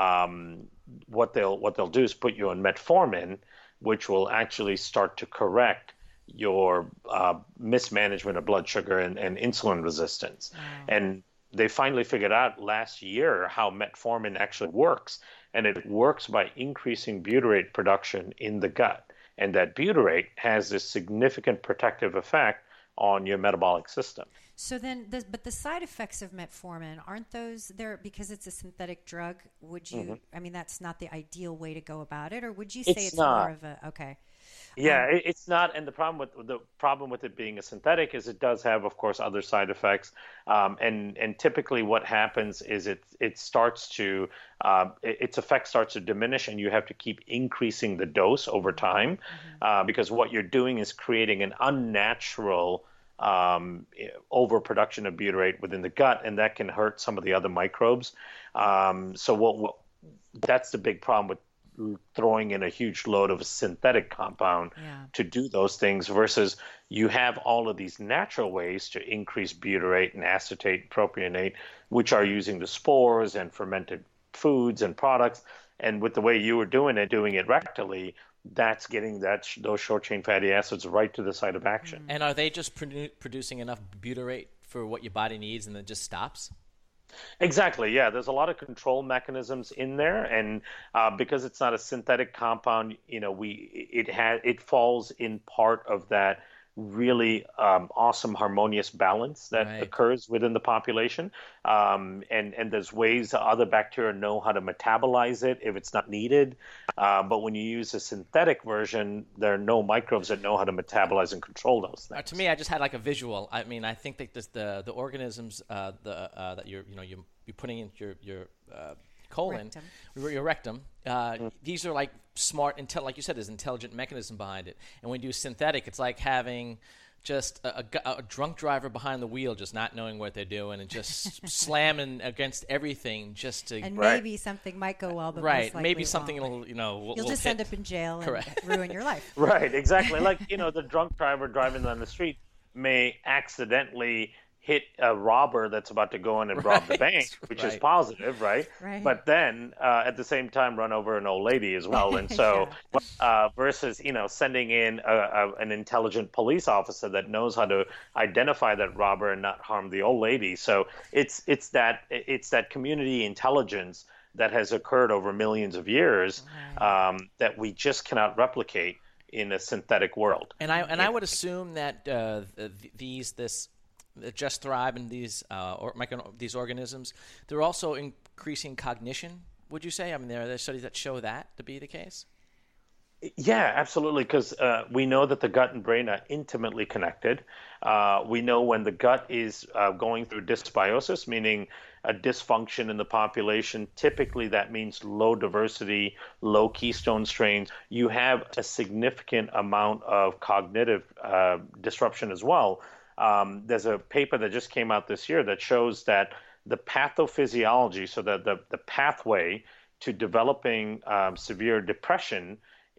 Um, what they'll what they'll do is put you on metformin, which will actually start to correct your uh, mismanagement of blood sugar and, and insulin resistance. Wow. And they finally figured out last year how metformin actually works, and it works by increasing butyrate production in the gut. And that butyrate has this significant protective effect on your metabolic system. So then, the, but the side effects of metformin, aren't those there because it's a synthetic drug? Would you, mm-hmm. I mean, that's not the ideal way to go about it, or would you say it's, it's more of a, okay. Yeah, um, it, it's not, and the problem with the problem with it being a synthetic is it does have, of course, other side effects, um, and and typically what happens is it it starts to uh, its effect starts to diminish, and you have to keep increasing the dose over time, mm-hmm. uh, because what you're doing is creating an unnatural um, overproduction of butyrate within the gut, and that can hurt some of the other microbes. Um, so what, what that's the big problem with throwing in a huge load of a synthetic compound yeah. to do those things versus you have all of these natural ways to increase butyrate and acetate, propionate, which are using the spores and fermented foods and products. And with the way you were doing it, doing it rectally, that's getting that those short chain fatty acids right to the site of action. And are they just produ- producing enough butyrate for what your body needs and then just stops? Exactly. Yeah, there's a lot of control mechanisms in there, and uh, because it's not a synthetic compound, you know, we it has it falls in part of that really um, awesome harmonious balance that right. occurs within the population. Um, and and there's ways that other bacteria know how to metabolize it if it's not needed. Uh, but when you use a synthetic version, there are no microbes that know how to metabolize and control those things. Uh, to me, I just had like a visual. I mean, I think that this, the the organisms uh, the uh, that you're you know you you're putting into your your uh, colon, rectum. your rectum. Uh, mm. These are like smart, intel- like you said, there's intelligent mechanism behind it. And when you do synthetic, it's like having just a, a, a drunk driver behind the wheel, just not knowing what they're doing and just slamming against everything just to. And right. maybe something might go well, but right, most maybe something won't. will, you know, will, you'll will just hit. end up in jail and Correct. ruin your life. Right, exactly. Like, you know, the drunk driver driving down the street may accidentally hit a robber that's about to go in and rob right. the bank, which right. is positive, right? Right. But then uh, at the same time run over an old lady as well. And so yeah. uh, versus, you know, sending in a, a, an intelligent police officer that knows how to identify that robber and not harm the old lady. So it's it's that it's that community intelligence that has occurred over millions of years right. um, that we just cannot replicate in a synthetic world. And I and I would assume that uh, th- these this Just Thrive and these uh, or micro, these organisms, they're also increasing cognition. Would you say? I mean, there are there studies that show that to be the case. Yeah, absolutely, because uh, we know that the gut and brain are intimately connected. Uh, we know when the gut is uh, going through dysbiosis, meaning a dysfunction in the population, typically that means low diversity, low keystone strains. You have a significant amount of cognitive uh, disruption as well. Um, there's a paper that just came out this year that shows that the pathophysiology, so that the, the pathway to developing um, severe depression,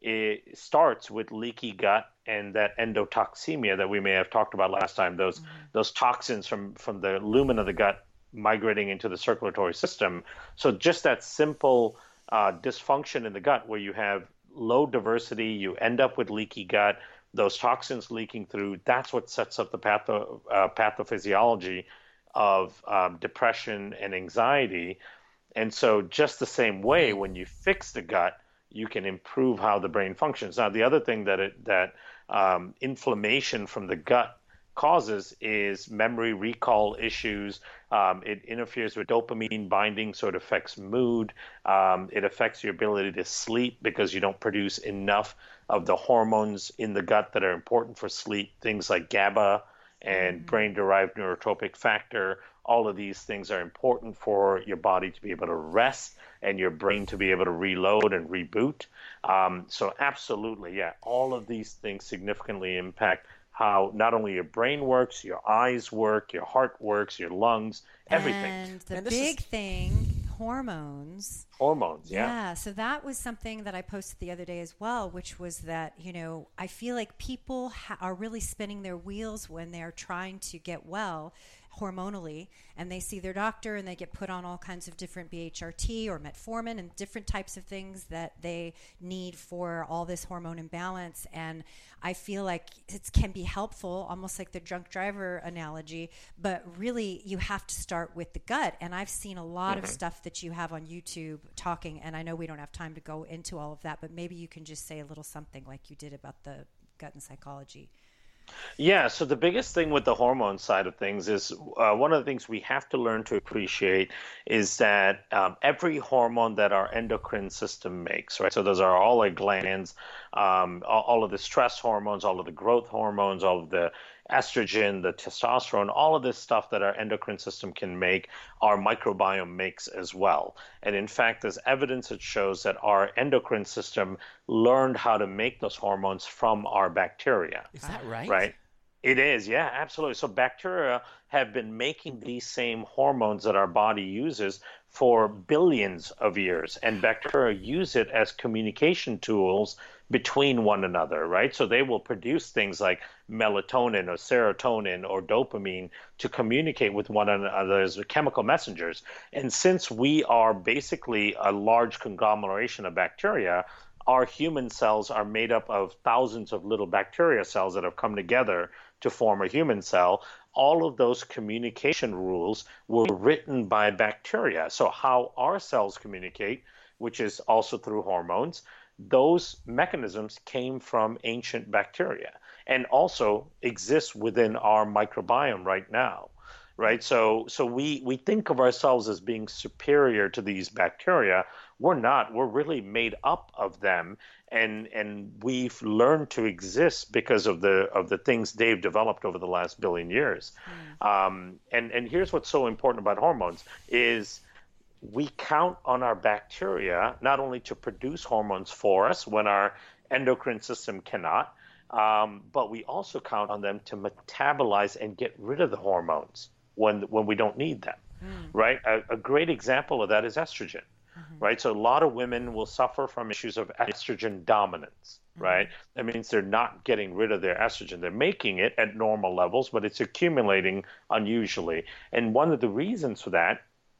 it starts with leaky gut and that endotoxemia that we may have talked about last time, those mm-hmm. those toxins from, from the lumen of the gut migrating into the circulatory system. So just that simple uh, dysfunction in the gut where you have low diversity, you end up with leaky gut, those toxins leaking through, that's what sets up the patho, uh, pathophysiology of um, depression and anxiety. And so just the same way, when you fix the gut, you can improve how the brain functions. Now, the other thing that it, that um, inflammation from the gut causes is memory recall issues. Um, it interferes with dopamine binding, so it affects mood. Um, it affects your ability to sleep because you don't produce enough of the hormones in the gut that are important for sleep, things like GABA and mm-hmm. brain-derived neurotropic factor. All of these things are important for your body to be able to rest and your brain to be able to reload and reboot. Um, so absolutely, yeah, all of these things significantly impact how not only your brain works, your eyes work, your heart works, your lungs, everything. And the and big is... thing, hormones. Hormones, yeah. Yeah, so that was something that I posted the other day as well, which was that, you know, I feel like people ha- are really spinning their wheels when they're trying to get well hormonally, and they see their doctor and they get put on all kinds of different B H R T or metformin and different types of things that they need for all this hormone imbalance. And I feel like it can be helpful, almost like the drunk driver analogy, but really you have to start with the gut. And I've seen a lot mm-hmm. of stuff that you have on YouTube talking, and I know we don't have time to go into all of that, but maybe you can just say a little something like you did about the gut and psychology. Yeah, so the biggest thing with the hormone side of things is uh, one of the things we have to learn to appreciate is that um, every hormone that our endocrine system makes, right? So those are all our glands, um, all, all of the stress hormones, all of the growth hormones, all of the estrogen, the testosterone, all of this stuff that our endocrine system can make, our microbiome makes as well. And in fact, there's evidence that shows that our endocrine system learned how to make those hormones from our bacteria. Is that right? Right? It is, yeah, absolutely. So bacteria have been making these same hormones that our body uses for billions of years, and bacteria use it as communication tools between one another, right? So they will produce things like melatonin or serotonin or dopamine to communicate with one another as chemical messengers. And since we are basically a large conglomeration of bacteria, our human cells are made up of thousands of little bacteria cells that have come together to form a human cell. All of those communication rules were written by bacteria. So how our cells communicate, which is also through hormones, those mechanisms came from ancient bacteria and also exist within our microbiome right now. Right, so so we we think of ourselves as being superior to these bacteria. We're not. We're really made up of them, and and we've learned to exist because of the of the things they've developed over the last billion years. Mm. Um, and and here's what's so important about hormones is we count on our bacteria not only to produce hormones for us when our endocrine system cannot, um, but we also count on them to metabolize and get rid of the hormones when when we don't need them, mm. right? A, a great example of that is estrogen, mm-hmm. right? So a lot of women will suffer from issues of estrogen dominance, mm-hmm. right? That means they're not getting rid of their estrogen. They're making it at normal levels, but it's accumulating unusually. And one of the reasons for that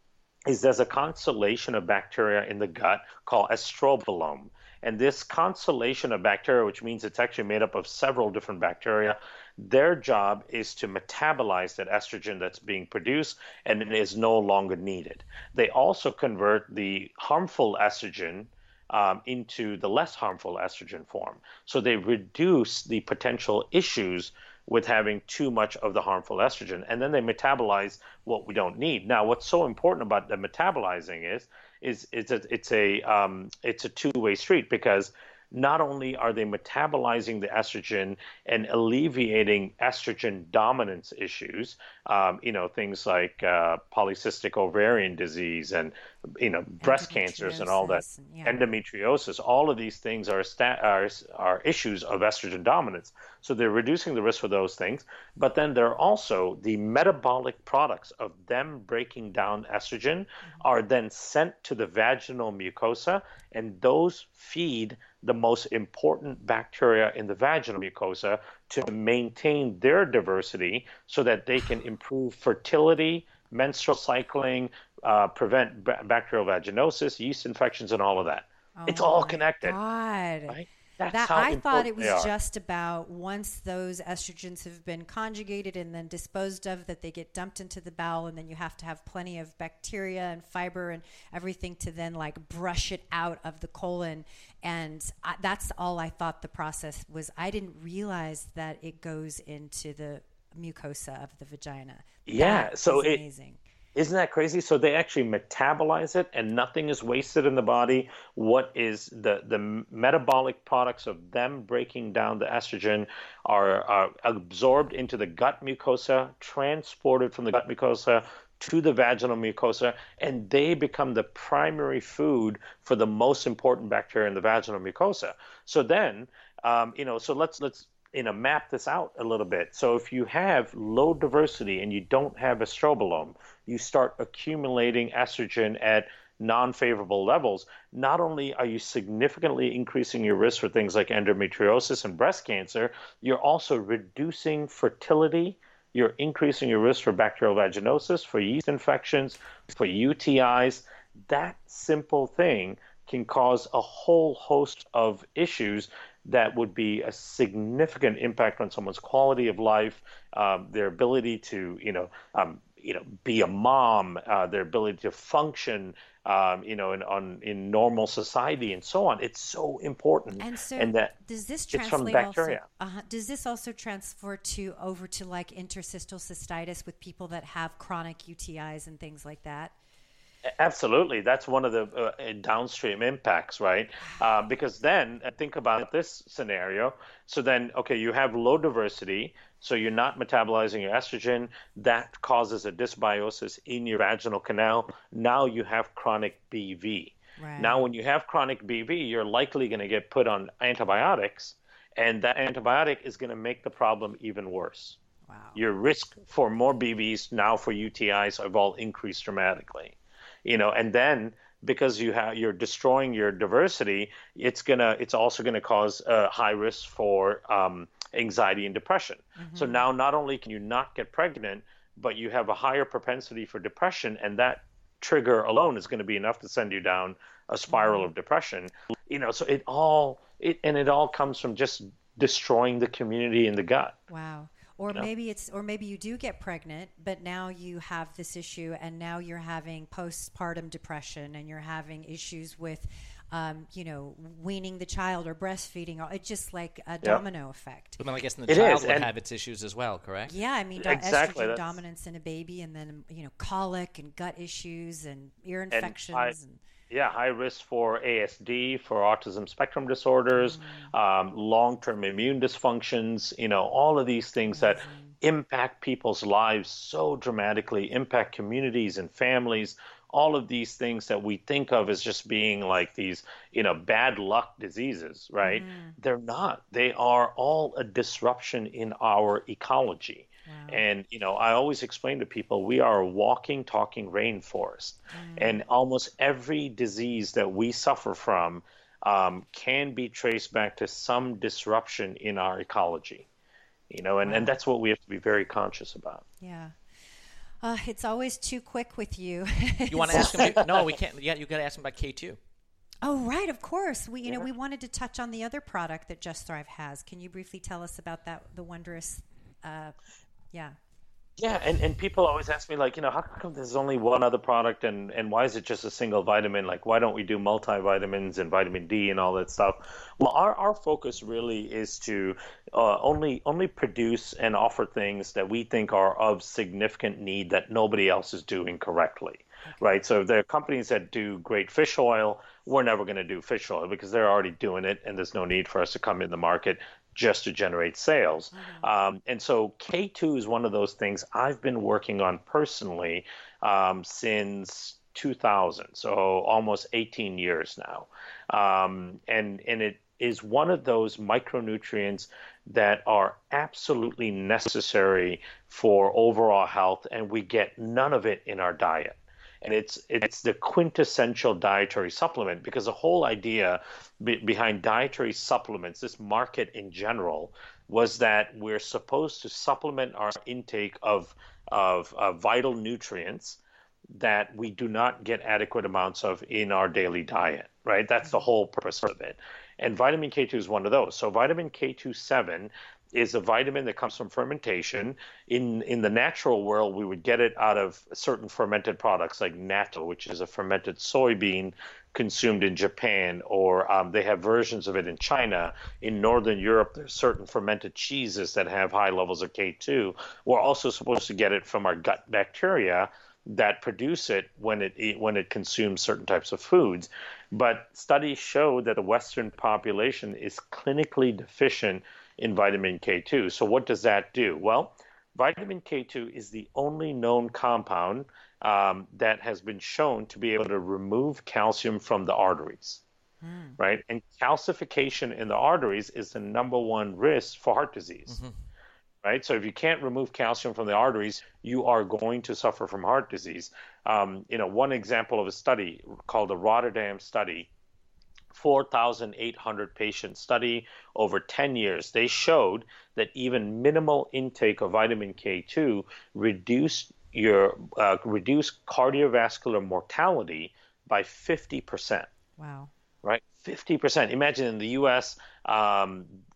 is there's a constellation of bacteria in the gut called estrobolome. And this constellation of bacteria, which means it's actually made up of several different bacteria, their job is to metabolize that estrogen that's being produced, and it is no longer needed. They also convert the harmful estrogen um, into the less harmful estrogen form. So they reduce the potential issues with having too much of the harmful estrogen, and then they metabolize what we don't need. Now, what's so important about the metabolizing is, is, is a, it's a um, it's a two-way street, because not only are they metabolizing the estrogen and alleviating estrogen dominance issues, um, you know, things like uh, polycystic ovarian disease and, you know, breast cancers and all that, yeah. endometriosis, all of these things are, sta- are, are issues of estrogen dominance. So they're reducing the risk for those things. But then there are also the metabolic products of them breaking down estrogen mm-hmm. are then sent to the vaginal mucosa, and those feed the most important bacteria in the vaginal mucosa to maintain their diversity so that they can improve fertility, menstrual cycling, uh, prevent b- bacterial vaginosis, yeast infections, and all of that. Oh, it's all connected. God. Right? That's that how I thought it was are. just about once those estrogens have been conjugated and then disposed of, that they get dumped into the bowel, and then you have to have plenty of bacteria and fiber and everything to then like brush it out of the colon. And I, that's all I thought the process was. I didn't realize that it goes into the mucosa of the vagina. Yeah, that so is it, amazing. Isn't that crazy? So they actually metabolize it, and nothing is wasted in the body. What is the, the metabolic products of them breaking down the estrogen are, are absorbed into the gut mucosa, transported from the gut mucosa to the vaginal mucosa, and they become the primary food for the most important bacteria in the vaginal mucosa. So then, um, you know, so let's let's you know map this out a little bit. So if you have low diversity and you don't have estrobolome, you start accumulating estrogen at non-favorable levels. Not only are you significantly increasing your risk for things like endometriosis and breast cancer, you're also reducing fertility. You're increasing your risk for bacterial vaginosis, for yeast infections, for U T Is. That simple thing can cause a whole host of issues that would be a significant impact on someone's quality of life, um, their ability to, you know, um, you know, be a mom, uh, their ability to function, um, you know, in on in normal society and so on. It's so important. And so, and that does this it's from translate bacteria. also? Uh, does this also transfer to over to like interstitial cystitis with people that have chronic U T Is and things like that? Absolutely. That's one of the uh, downstream impacts, right? Uh, because then uh, think about this scenario. So then, okay, you have low diversity, so you're not metabolizing your estrogen. That causes a dysbiosis in your vaginal canal. Now you have chronic B V. Right. Now, when you have chronic B V, you're likely going to get put on antibiotics, and that antibiotic is going to make the problem even worse. Wow. Your risk for more B Vs now for U T Is have all increased dramatically. You know, and then because you have you're destroying your diversity, it's gonna it's also gonna cause a high risk for um, anxiety and depression. Mm-hmm. So now not only can you not get pregnant, but you have a higher propensity for depression, and that trigger alone is going to be enough to send you down a spiral mm-hmm. of depression. You know, so it all it and it all comes from just destroying the community in the gut. Wow. Or No. maybe it's, or maybe you do get pregnant, but now you have this issue, and now you're having postpartum depression, and you're having issues with, um, you know, weaning the child or breastfeeding. It's just like a domino effect. But then I guess the It child is, would and- have its issues as well, correct? Yeah, I mean, do- Exactly, estrogen that's- dominance in a baby, and then you know, colic and gut issues and ear infections. I- And, Yeah, high risk for A S D, for autism spectrum disorders, mm. um, long-term immune dysfunctions, you know, all of these things mm-hmm. that impact people's lives so dramatically, impact communities and families, all of these things that we think of as just being like these, you know, bad luck diseases, right? Mm-hmm. They're not. They are all a disruption in our ecology. Wow. And, you know, I always explain to people, we are a walking, talking rainforest. Mm. And almost every disease that we suffer from um, can be traced back to some disruption in our ecology. You know, and, wow. and that's what we have to be very conscious about. Yeah. Uh, it's always too quick with you. You want to ask him? No, we can't. Yeah, you got to ask him about K two. Oh, right. Of course. We, you yeah. know, we wanted to touch on the other product that Just Thrive has. Can you briefly tell us about that? The wondrous, uh, yeah. Yeah, and, and people always ask me, like, you know, how come there's only one other product, and, and why is it just a single vitamin? Like, why don't we do multivitamins and vitamin D and all that stuff? Well, our, our focus really is to uh, only only produce and offer things that we think are of significant need that nobody else is doing correctly, okay. right? So if there are companies that do great fish oil, we're never going to do fish oil because they're already doing it, and there's no need for us to come in the market just to generate sales. Mm-hmm. Um, and so K two is one of those things I've been working on personally um, since two thousand, so almost eighteen years now. Um, and, and it is one of those micronutrients that are absolutely necessary for overall health, and we get none of it in our diet. And it's it's the quintessential dietary supplement, because the whole idea be, behind dietary supplements, this market in general, was that we're supposed to supplement our intake of of uh, vital nutrients that we do not get adequate amounts of in our daily diet, right? That's the whole purpose of it. And vitamin K two is one of those. So vitamin K two seven is a vitamin that comes from fermentation. In in the natural world, we would get it out of certain fermented products like natto, which is a fermented soybean consumed in Japan, or um, they have versions of it in China. In Northern Europe, there's certain fermented cheeses that have high levels of K two. We're also supposed to get it from our gut bacteria that produce it when it when it consumes certain types of foods. But studies show that the Western population is clinically deficient in vitamin K two. So what does that do? Well, vitamin K two is the only known compound um, that has been shown to be able to remove calcium from the arteries, mm. right? And calcification in the arteries is the number one risk for heart disease, mm-hmm. right? So if you can't remove calcium from the arteries, you are going to suffer from heart disease. Um, you know, one example of a study called the Rotterdam study, four thousand eight hundred patient study over ten years, they showed that even minimal intake of vitamin K two reduced your uh, reduced cardiovascular mortality by fifty percent. Wow. Right? fifty percent. Imagine in the U S, um,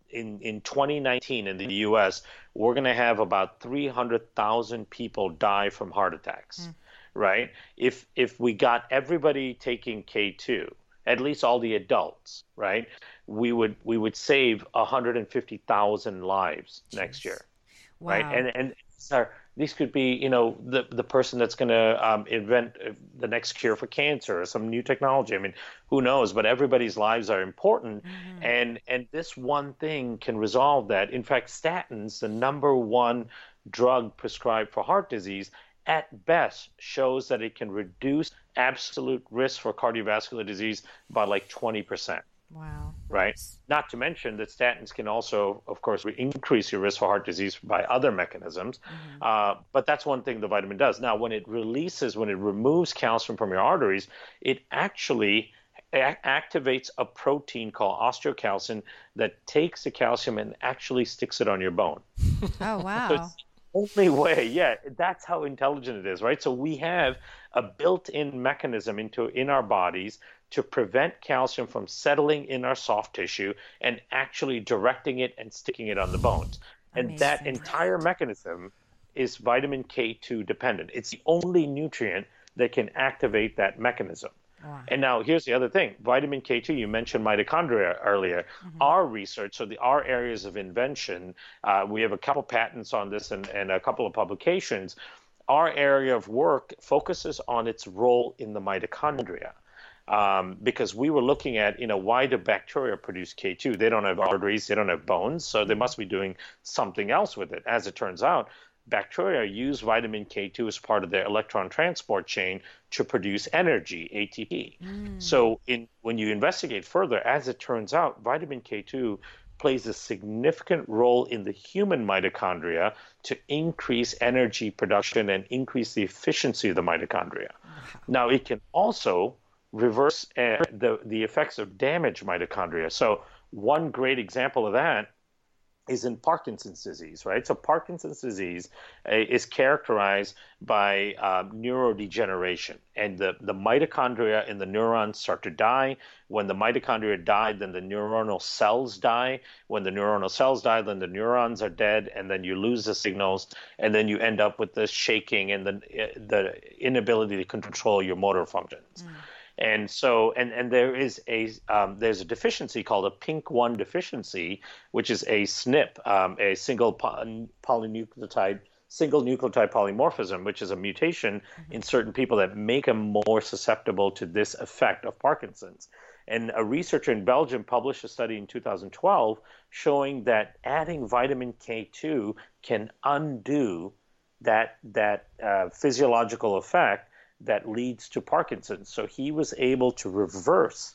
in, in twenty nineteen in the U S, we're going to have about three hundred thousand people die from heart attacks, mm. right? If if we got everybody taking K two, at least all the adults, right, we would we would save one hundred fifty thousand lives Jeez. Next year, wow. right? And and these are these could be, you know, the the person that's going to um, invent the next cure for cancer or some new technology. I mean, who knows? But everybody's lives are important, mm-hmm. and and this one thing can resolve that. In fact, statins, the number one drug prescribed for heart disease, at best shows that it can reduce absolute risk for cardiovascular disease by like twenty percent. Wow. Right? Not to mention that statins can also, of course, increase your risk for heart disease by other mechanisms. Mm-hmm. Uh, but that's one thing the vitamin does. Now, when it releases, when it removes calcium from your arteries, it actually a- activates a protein called osteocalcin that takes the calcium and actually sticks it on your bone. Oh, wow. So it's the only way, yeah, that's how intelligent it is, right? So we have a built-in mechanism into in our bodies to prevent calcium from settling in our soft tissue and actually directing it and sticking it on the bones. And Amazing. That entire mechanism is vitamin K two dependent. It's the only nutrient that can activate that mechanism. Wow. And now here's the other thing. Vitamin K two, you mentioned mitochondria earlier. Mm-hmm. Our research, so the, our areas of invention, uh, we have a couple patents on this and, and a couple of publications. Our area of work focuses on its role in the mitochondria. Um, because we were looking at, you know, why do bacteria produce K two? They don't have arteries, they don't have bones, so they must be doing something else with it. As it turns out, bacteria use vitamin K two as part of their electron transport chain to produce energy, A T P. Mm. So in, when you investigate further, as it turns out, vitamin K two plays a significant role in the human mitochondria to increase energy production and increase the efficiency of the mitochondria. Wow. Now, it can also reverse uh, the, the effects of damaged mitochondria. So one great example of that is in Parkinson's disease, right? So Parkinson's disease uh, is characterized by um, neurodegeneration, and the, the mitochondria in the neurons start to die. When the mitochondria die, then the neuronal cells die. When the neuronal cells die, then the neurons are dead, and then you lose the signals, and then you end up with the shaking and the, the inability to control your motor functions. Mm. And so, and, and there is a um, there's a deficiency called a P I N K one deficiency, which is a S N P, um, a single poly- polynucleotide single nucleotide polymorphism, which is a mutation mm-hmm. in certain people that make them more susceptible to this effect of Parkinson's. And a researcher in Belgium published a study in two thousand twelve showing that adding vitamin K two can undo that that uh, physiological effect that leads to Parkinson's. So he was able to reverse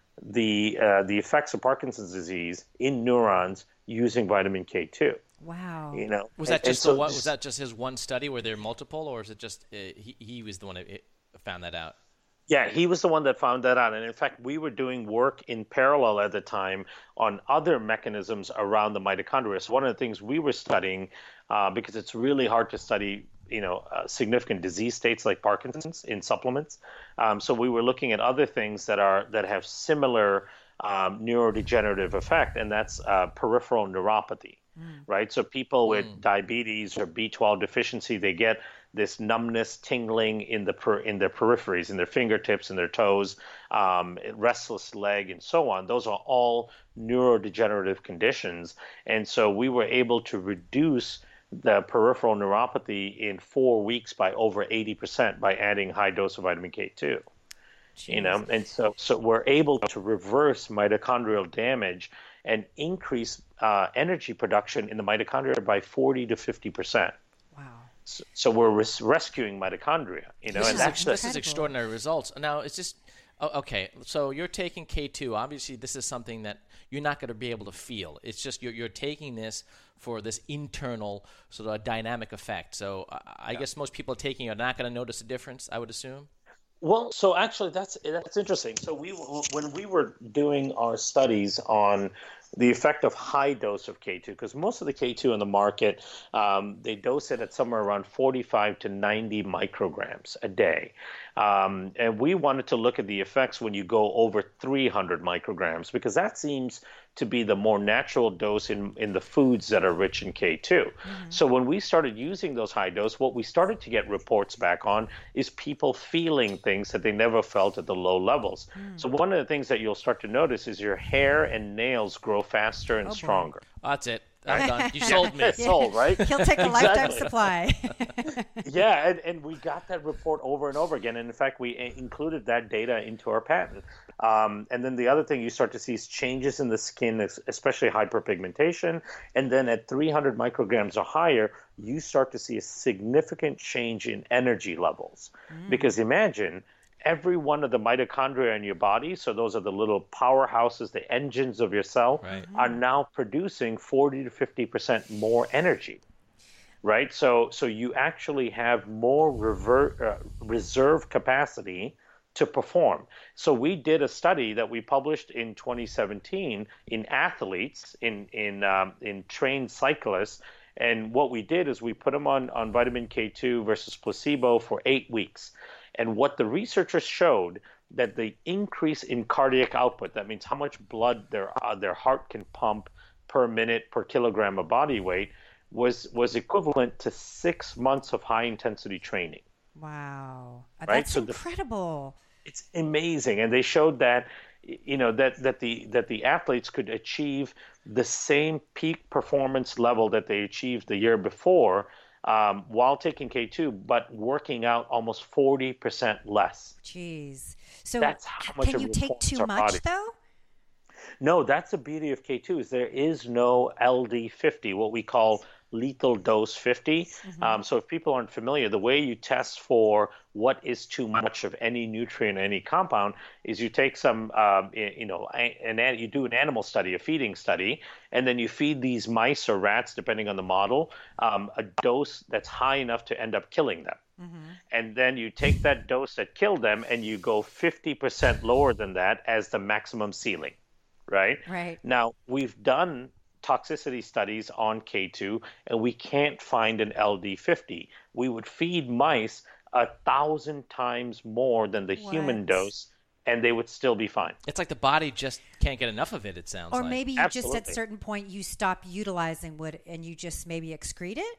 the uh, the effects of Parkinson's disease in neurons using vitamin K two. Wow. You know, was that and, just and so the one, was that just his one study? Were there multiple, or is it just uh, he he was the one that found that out? Yeah, he was the one that found that out. And in fact, we were doing work in parallel at the time on other mechanisms around the mitochondria. So one of the things we were studying, uh, because it's really hard to study you know, uh, significant disease states like Parkinson's in supplements. Um, so we were looking at other things that are that have similar um, neurodegenerative effect, and that's uh, peripheral neuropathy, mm. right? So people with mm. diabetes or B twelve deficiency, they get this numbness, tingling in the per, in their peripheries, in their fingertips, in their toes, um, restless leg, and so on. Those are all neurodegenerative conditions, and so we were able to reduce the peripheral neuropathy in four weeks by over eighty percent by adding high dose of vitamin K two. Jeez. You know, and so so we're able to reverse mitochondrial damage and increase uh, energy production in the mitochondria by forty to fifty percent. Wow. So, so we're res- rescuing mitochondria, you know, this and is, that's this the, is extraordinary results. Now, it's just oh, okay. So you're taking K two. Obviously, this is something that you're not going to be able to feel. It's just you're you're taking this for this internal sort of dynamic effect. So uh, I yeah. guess most people taking it are not going to notice a difference, I would assume. Well, so actually, that's that's interesting. So we when we were doing our studies on the effect of high dose of K two, because most of the K two in the market, um, they dose it at somewhere around forty-five to ninety micrograms a day. Um, and we wanted to look at the effects when you go over three hundred micrograms, because that seems to be the more natural dose in, in the foods that are rich in K two. Mm-hmm. So when we started using those high dose, what we started to get reports back on is people feeling things that they never felt at the low levels. Mm. So one of the things that you'll start to notice is your hair and nails grow faster and oh, stronger. Oh, that's it. I'm done. You sold me. Sold, right? He'll take a exactly. lifetime supply. yeah, and, and we got that report over and over again. And in fact, we included that data into our patent. Um, and then the other thing you start to see is changes in the skin, especially hyperpigmentation. And then at three hundred micrograms or higher, you start to see a significant change in energy levels. Mm. Because imagine every one of the mitochondria in your body, so those are the little powerhouses, the engines of your cell, right. are now producing forty to fifty percent more energy, right? So so you actually have more rever- uh, reserve capacity to perform. So we did a study that we published in twenty seventeen in athletes, in, in, um, in trained cyclists, and what we did is we put them on, on vitamin K two versus placebo for eight weeks. And what the researchers showed, that the increase in cardiac output, that means how much blood their uh, their heart can pump per minute per kilogram of body weight, was was equivalent to six months of high intensity training. Wow, right? That's so incredible. The, it's amazing, and they showed that you know that that the that the athletes could achieve the same peak performance level that they achieved the year before. Um, while taking K two, but working out almost forty percent less. Jeez. So that's how much can you take too much, body. though? No, that's the beauty of K two is there is no L D fifty, what we call lethal dose fifty. Mm-hmm. Um, so if people aren't familiar, the way you test for what is too much of any nutrient, any compound, is you take some, um, you know, and you do an animal study, a feeding study, and then you feed these mice or rats, depending on the model, um, a dose that's high enough to end up killing them. Mm-hmm. And then you take that dose that killed them and you go fifty percent lower than that as the maximum ceiling, right? Right. Now, we've done toxicity studies on K two, and we can't find an L D fifty. We would feed mice a thousand times more than the what? human dose, and they would still be fine. It's like the body just can't get enough of it, it sounds or like. Or maybe you Absolutely. just at a certain point you stop utilizing what, and you just maybe excrete it?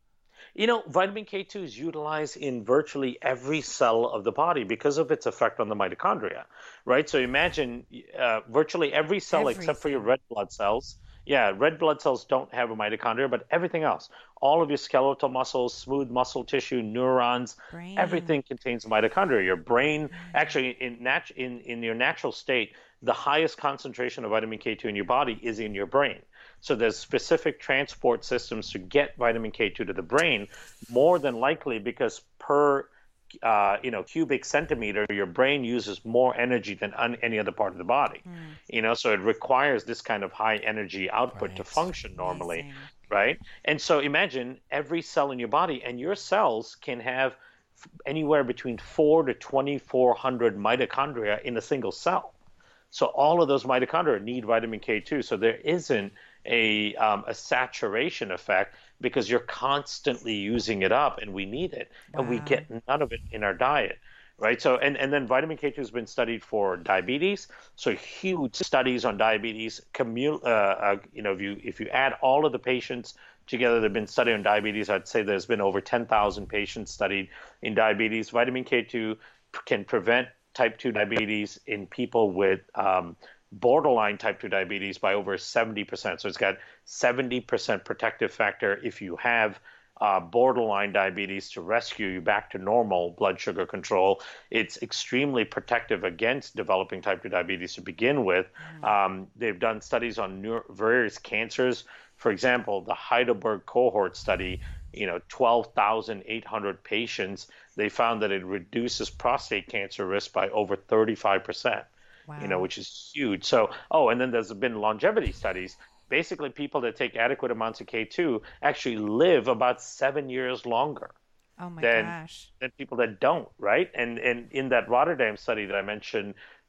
You know, vitamin K two is utilized in virtually every cell of the body because of its effect on the mitochondria, right? So imagine uh, virtually every cell Everything. except for your red blood cells. Yeah, red blood cells don't have a mitochondria, but everything else, all of your skeletal muscles, smooth muscle tissue, neurons, brain. everything contains mitochondria. Your brain, actually, in, nat- in, in your natural state, the highest concentration of vitamin K two in your body is in your brain. So there's specific transport systems to get vitamin K two to the brain, more than likely because per Uh, you know, cubic centimeter, your brain uses more energy than un- any other part of the body. Mm. You know, so it requires this kind of high energy output right. to function normally, Amazing. right? And so imagine every cell in your body, and your cells can have f- anywhere between four to twenty-four hundred mitochondria in a single cell. So all of those mitochondria need vitamin K two. So there isn't a um, a saturation effect because you're constantly using it up, and we need it, wow. and we get none of it in our diet, right? So and, and then vitamin K two has been studied for diabetes. So huge studies on diabetes. Commu- uh, uh, you know, if you if you add all of the patients together that have been studied on diabetes, I'd say there's been over ten thousand patients studied in diabetes. Vitamin K two can prevent type two diabetes in people with um, borderline type two diabetes by over seventy percent. So it's got seventy percent protective factor if you have uh, borderline diabetes to rescue you back to normal blood sugar control. It's extremely protective against developing type two diabetes to begin with. Mm. Um, they've done studies on neuro- various cancers. For example, the Heidelberg cohort study, you know, twelve thousand eight hundred patients, they found that it reduces prostate cancer risk by over thirty-five percent. Wow. You know, which is huge. So, oh, and then there's been longevity studies. Basically, people that take adequate amounts of K two actually live about seven years longer oh my than, gosh. than people that don't, right? And and in that Rotterdam study that I mentioned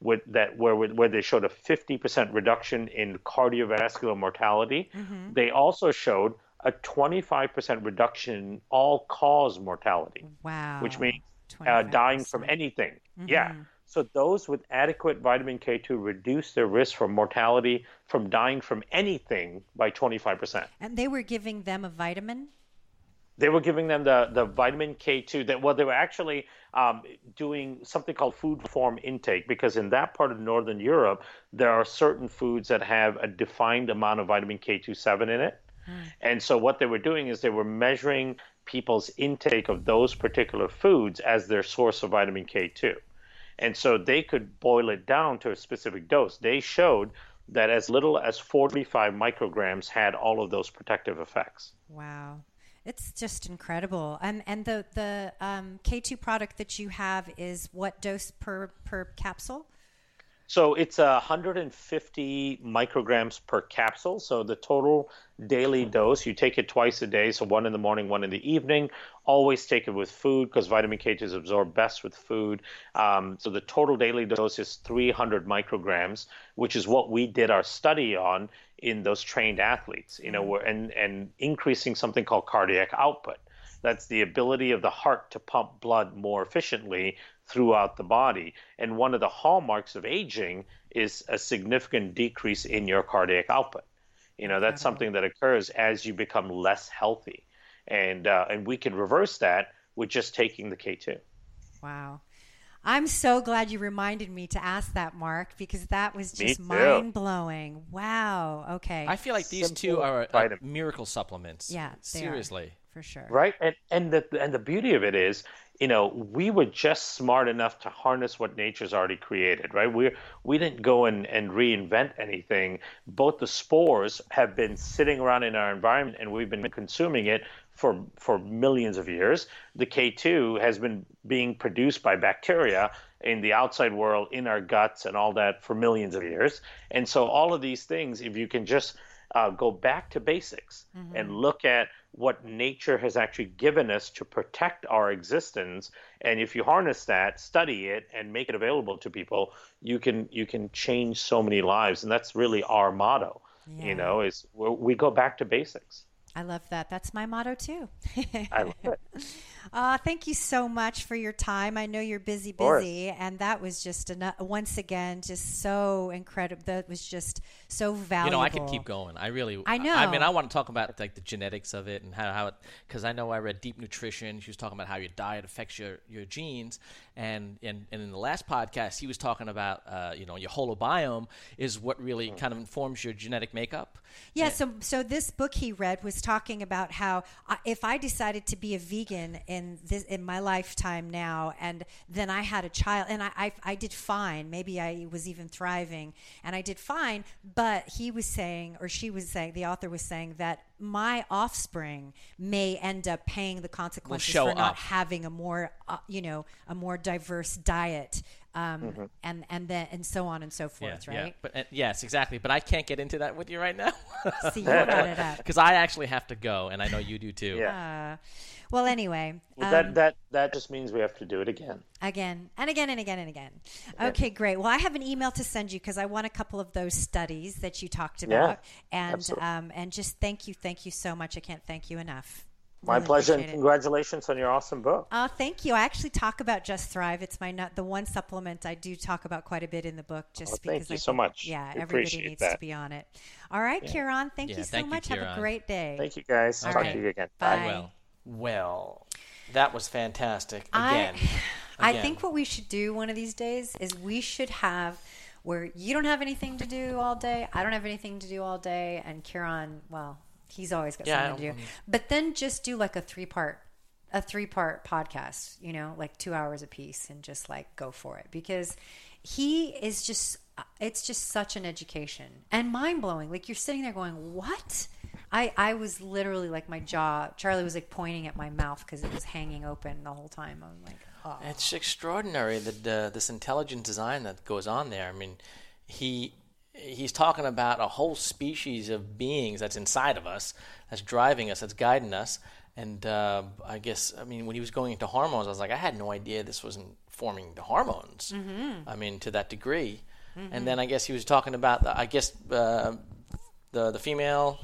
with that where where they showed a fifty percent reduction in cardiovascular mortality. Mm-hmm. They also showed a twenty-five percent reduction in all-cause mortality. Wow. Which means uh, dying from anything. Mm-hmm. Yeah. So those with adequate vitamin K two reduce their risk for mortality from dying from anything by twenty-five percent. And they were giving them a vitamin? They were giving them the, the vitamin K two. That well, they were actually um, doing something called food form intake, because in that part of Northern Europe, there are certain foods that have a defined amount of vitamin K two seven in it. Mm. And so what they were doing is they were measuring people's intake of those particular foods as their source of vitamin K two. And so they could boil it down to a specific dose. They showed that as little as forty-five micrograms had all of those protective effects. Wow. It's just incredible. And and the, the um, K two product that you have is what dose per, per capsule? So it's one hundred fifty micrograms per capsule. So the total daily dose, you take it twice a day, so one in the morning, one in the evening. Always take it with food because vitamin K two is absorbed best with food. Um, so the total daily dose is three hundred micrograms, which is what we did our study on in those trained athletes, you know, mm-hmm. and, and increasing something called cardiac output. That's the ability of the heart to pump blood more efficiently throughout the body. And one of the hallmarks of aging is a significant decrease in your cardiac output. You know, that's something that occurs as you become less healthy. And uh, and we can reverse that with just taking the K two. Wow. I'm so glad you reminded me to ask that, Mark, because that was just mind-blowing. Wow. Okay. I feel like these Simple two are uh, miracle supplements. Yeah, seriously. Are, for sure. Right? And and the and the beauty of it is, you know, we were just smart enough to harness what nature's already created, right? We we didn't go and, and reinvent anything. Both the spores have been sitting around in our environment and we've been consuming it for for millions of years. The K two has been being produced by bacteria in the outside world, in our guts and all that for millions of years. And so all of these things, if you can just uh, go back to basics mm-hmm. and look at what nature has actually given us to protect our existence, and if you harness that, study it, and make it available to people, you can you can change so many lives. And that's really our motto, yeah. you know, is we go back to basics. I love that. That's my motto too. I love it. Uh, thank you so much for your time. I know you're busy, busy, and that was just enough, once again, just so incredible. That was just so valuable. You know, I could keep going. I really, I know. I, I mean, I want to talk about like the genetics of it and how, how it, because I know I read Deep Nutrition. She was talking about how your diet affects your, your genes. And, and, and in the last podcast, he was talking about, uh, you know, your holobiome is what really mm. kind of informs your genetic makeup. Yeah. And, so, so this book he read was talking about how uh, if I decided to be a vegan in this, in my lifetime now, and then I had a child, and I, I, I did fine. Maybe I was even thriving, and I did fine. But he was saying, or she was saying, the author was saying that my offspring may end up paying the consequences for not up. having a more, uh, you know, a more diverse diet. Um, mm-hmm. and, and then, and so on and so forth, yeah, right? Yeah. But uh, yes, exactly. But I can't get into that with you right now. See, you brought it up. Because I actually have to go, and I know you do too. Yeah. Uh, well, anyway. Well, um, that, that, that just means we have to do it again. Again, and again, and again, and again. Yeah. Okay, great. Well, I have an email to send you because I want a couple of those studies that you talked about. Yeah, and absolutely. um, and just thank you, thank you so much. I can't thank you enough. My Really pleasure, and appreciate it. congratulations on your awesome book. Oh, thank you. I actually talk about Just Thrive. It's my nut, the one supplement I do talk about quite a bit in the book, just Oh, because thank you I so think, much. Yeah, We everybody appreciate needs to that. be on it. All right, Yeah. Kieran, thank Yeah, you so thank you, much. Have a Kieran. great day. Thank you, guys. All Talk right. to you again. Bye. Well, well, that was fantastic. I, Again. I Again. think what we should do one of these days is we should have where you don't have anything to do all day, I don't have anything to do all day, and Kieran, well, he's always got Yeah, something to do. I- But then just do like a three part a three part podcast, you know, like two hours a piece, and just like go for it, because he is just, it's just such an education and mind blowing. Like you're sitting there going, what? I, I was literally like my jaw, Charlie was like pointing at my mouth because it was hanging open the whole time. I'm like, oh. It's extraordinary that uh, this intelligent design that goes on there. I mean, he he's talking about a whole species of beings that's inside of us, that's driving us, that's guiding us. And uh, I guess, I mean, when he was going into hormones, I was like, I had no idea this wasn't forming the hormones. Mm-hmm. I mean, to that degree. Mm-hmm. And then I guess he was talking about, the, I guess, uh, the the female...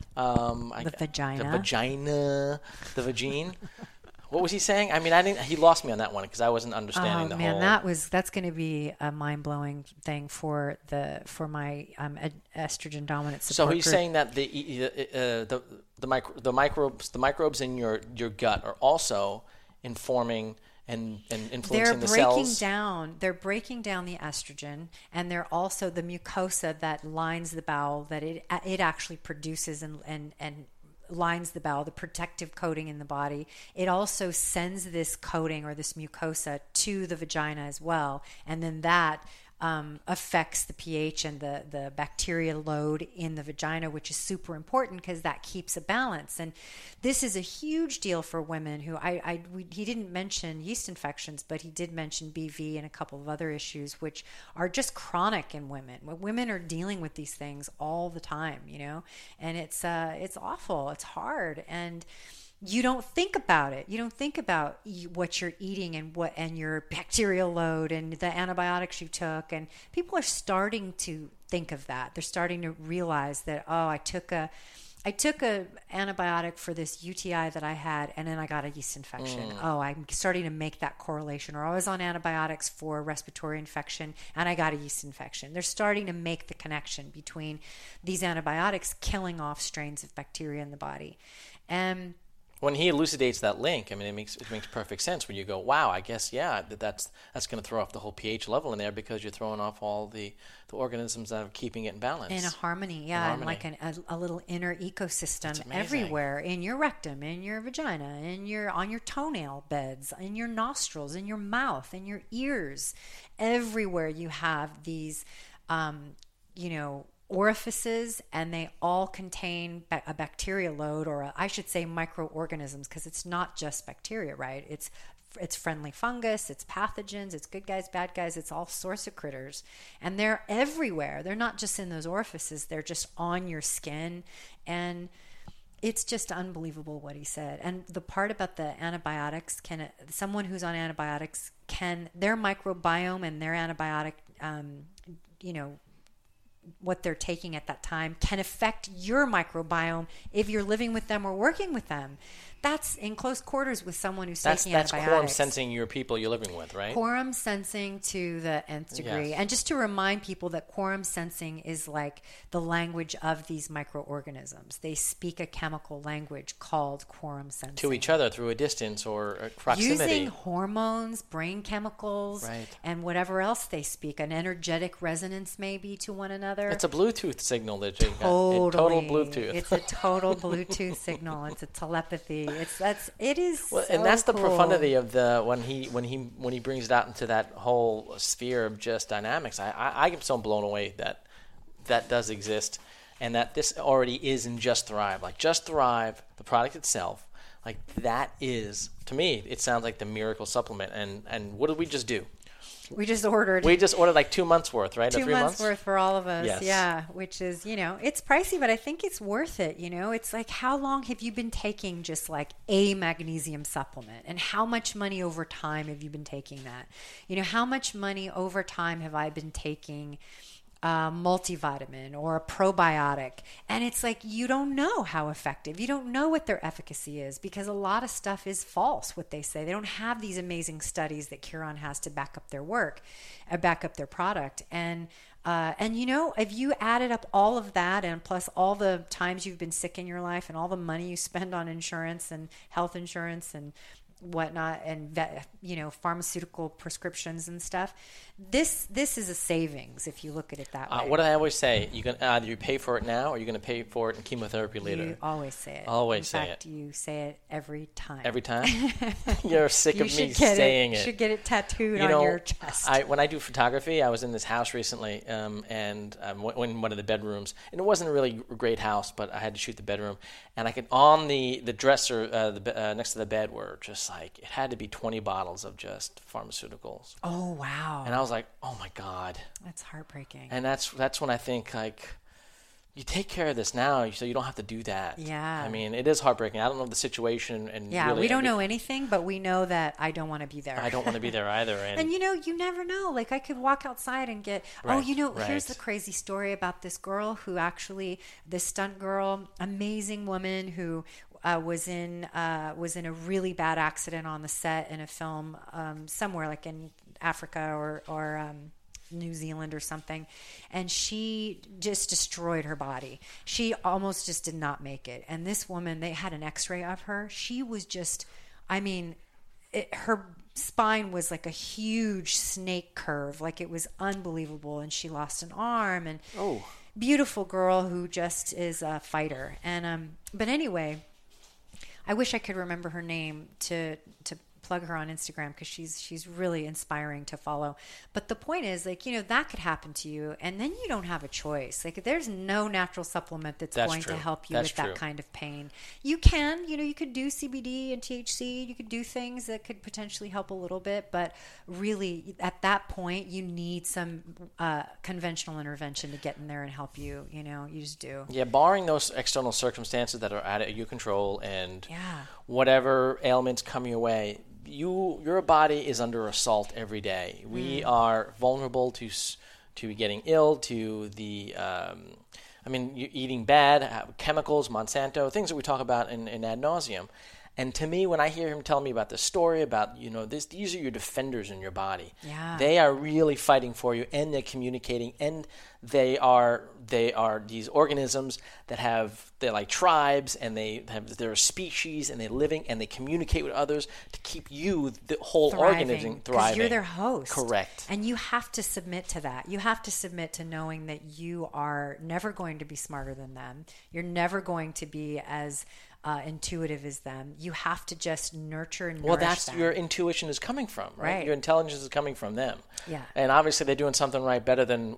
Um, The I, vagina. The vagina. The vagine. What was he saying? I mean, I didn't. He lost me on that one because I wasn't understanding oh, the man, whole... that was that's going to be a mind blowing thing for the for my um, ed- estrogen dominant support So he's group. saying that the uh, the the micro, the microbes the microbes in your, your gut are also informing and, and influencing they're the breaking cells. down they're breaking down the estrogen, and they're also the mucosa that lines the bowel that it it actually produces and and and lines the bowel, the protective coating in the body. It also sends this coating or this mucosa to the vagina as well, and then that um, affects the pH and the the bacteria load in the vagina, which is super important because that keeps a balance. And this is a huge deal for women who I, I we, he didn't mention yeast infections, but he did mention B V and a couple of other issues which are just chronic in women. Women are dealing with these things all the time, you know, and it's uh it's awful, it's hard, and you don't think about it. You don't think about what you're eating and what and your bacterial load and the antibiotics you took. And people are starting to think of that. They're starting to realize that, oh, I took a I took a antibiotic for this U T I that I had, and then I got a yeast infection. Mm. Oh, I'm starting to make that correlation. Or I was on antibiotics for respiratory infection, and I got a yeast infection. They're starting to make the connection between these antibiotics killing off strains of bacteria in the body. And when he elucidates that link, I mean, it makes it makes perfect sense when you go, wow, I guess, yeah, that that's that's going to throw off the whole pH level in there because you're throwing off all the, the organisms that are keeping it in balance. In a harmony, yeah, harmony. and like an, a, a little inner ecosystem everywhere, in your rectum, in your vagina, in your on your toenail beds, in your nostrils, in your mouth, in your ears, everywhere you have these, um, you know, orifices, and they all contain a bacteria load, or a, I should say microorganisms, because it's not just bacteria, right? It's it's friendly fungus, it's pathogens, it's good guys, bad guys, it's all sorts of critters, and they're everywhere. They're not just in those orifices, they're just on your skin, and it's just unbelievable what he said. And the part about the antibiotics, can someone who's on antibiotics, can their microbiome and their antibiotic, um, you know, what they're taking at that time can affect your microbiome if you're living with them or working with them. That's in close quarters with someone who's that's, taking that's antibiotics. Quorum sensing your people you're living with, right? Quorum sensing to the nth degree. Yes. And just to remind people that quorum sensing is like the language of these microorganisms. They speak a chemical language called quorum sensing. To each other through a distance or a proximity. Using hormones, brain chemicals, right. and whatever else they speak. An energetic resonance maybe to one another. It's a Bluetooth signal that you totally. got. A total Bluetooth. It's a total Bluetooth signal. It's a telepathy. It's that's it is. Well, so and that's the cool. profundity of the when he when he when he brings it out into that whole sphere of just dynamics. I I, I am so blown away that that does exist, and that this already is in Just Thrive. Like Just Thrive, the product itself, like that is, to me, it sounds like the miracle supplement. And and what did we just do? We just ordered. We just ordered like two months worth, right? Two or three months, months worth for all of us. Yes. Yeah, which is, you know, it's pricey, but I think it's worth it. You know, it's like, how long have you been taking just like a magnesium supplement, and how much money over time have you been taking that? You know, how much money over time have I been taking a multivitamin or a probiotic? And it's like, you don't know how effective, you don't know what their efficacy is, because a lot of stuff is false, what they say. They don't have these amazing studies that Curon has to back up their work, uh, back up their product. And uh, and you know, if you added up all of that, and plus all the times you've been sick in your life, and all the money you spend on insurance and health insurance and whatnot, and vet, you know, pharmaceutical prescriptions and stuff, this this is a savings if you look at it that way. Uh, what do I always say? You can either you pay for it now, or you're going to pay for it in chemotherapy later. You always say it. Always in say fact, it. You say it every time. Every time. You're sick you of me get saying it. it. You should get it tattooed you on know, your chest. I, when I do photography, I was in this house recently, um, and um, w- in one of the bedrooms, and it wasn't a really a great house, but I had to shoot the bedroom, and I could on the the dresser uh, the, uh, next to the bed were just like, it had to be twenty bottles of just pharmaceuticals. Oh wow! And I was like, oh my god, that's heartbreaking. and that's that's when I think like, you take care of this now so you don't have to do that. Yeah. I mean, it is heartbreaking. I don't know the situation. and Yeah, really, we don't I mean, know anything, but we know that I don't want to be there. I don't want to be there either. And, And you know, you never know. Like I could walk outside and get, oh, Right, you know, right. here's the crazy story about this girl who actually, this stunt girl, amazing woman who uh, was in uh, was in a really bad accident on the set in a film um, somewhere like in Africa or or. Um, New Zealand or something, and she just destroyed her body. She almost just did not make it. And this woman, they had an x-ray of her. She was just, I mean, it, her spine was like a huge snake curve. Like it was unbelievable. And she lost an arm. And Oh. beautiful girl who just is a fighter. And um, but anyway, I wish I could remember her name to to plug her on Instagram because she's she's really inspiring to follow. But the point is, like, you know, that could happen to you, and then you don't have a choice. Like, there's no natural supplement that's, That's going true. to help you That's with true. that kind of pain. You can, you know, you could do C B D and T H C. You could do things that could potentially help a little bit, but really, at that point, you need some uh, conventional intervention to get in there and help you. You know, you just do. Yeah, barring those external circumstances that are out of your control and Yeah. whatever ailments come your way, you your body is under assault every day. We Mm. are vulnerable to s- to getting ill, to the um, I mean, you eating bad, uh, chemicals, Monsanto, things that we talk about in, in ad nauseum. And to me, when I hear him tell me about this story about, you know, this, these are your defenders in your body. Yeah. They are really fighting for you, and they're communicating, and they are they are these organisms that have, they're like tribes, and they have, they're a species, and they're living, and they communicate with others to keep you, the whole organism, Because thriving. you're their host. Correct. And you have to submit to that. You have to submit to knowing that you are never going to be smarter than them. You're never going to be as uh, intuitive as them. You have to just nurture and nourish Well, that's them. your intuition is coming from, right? Right. Your intelligence is coming from them. Yeah. And obviously they're doing something right better than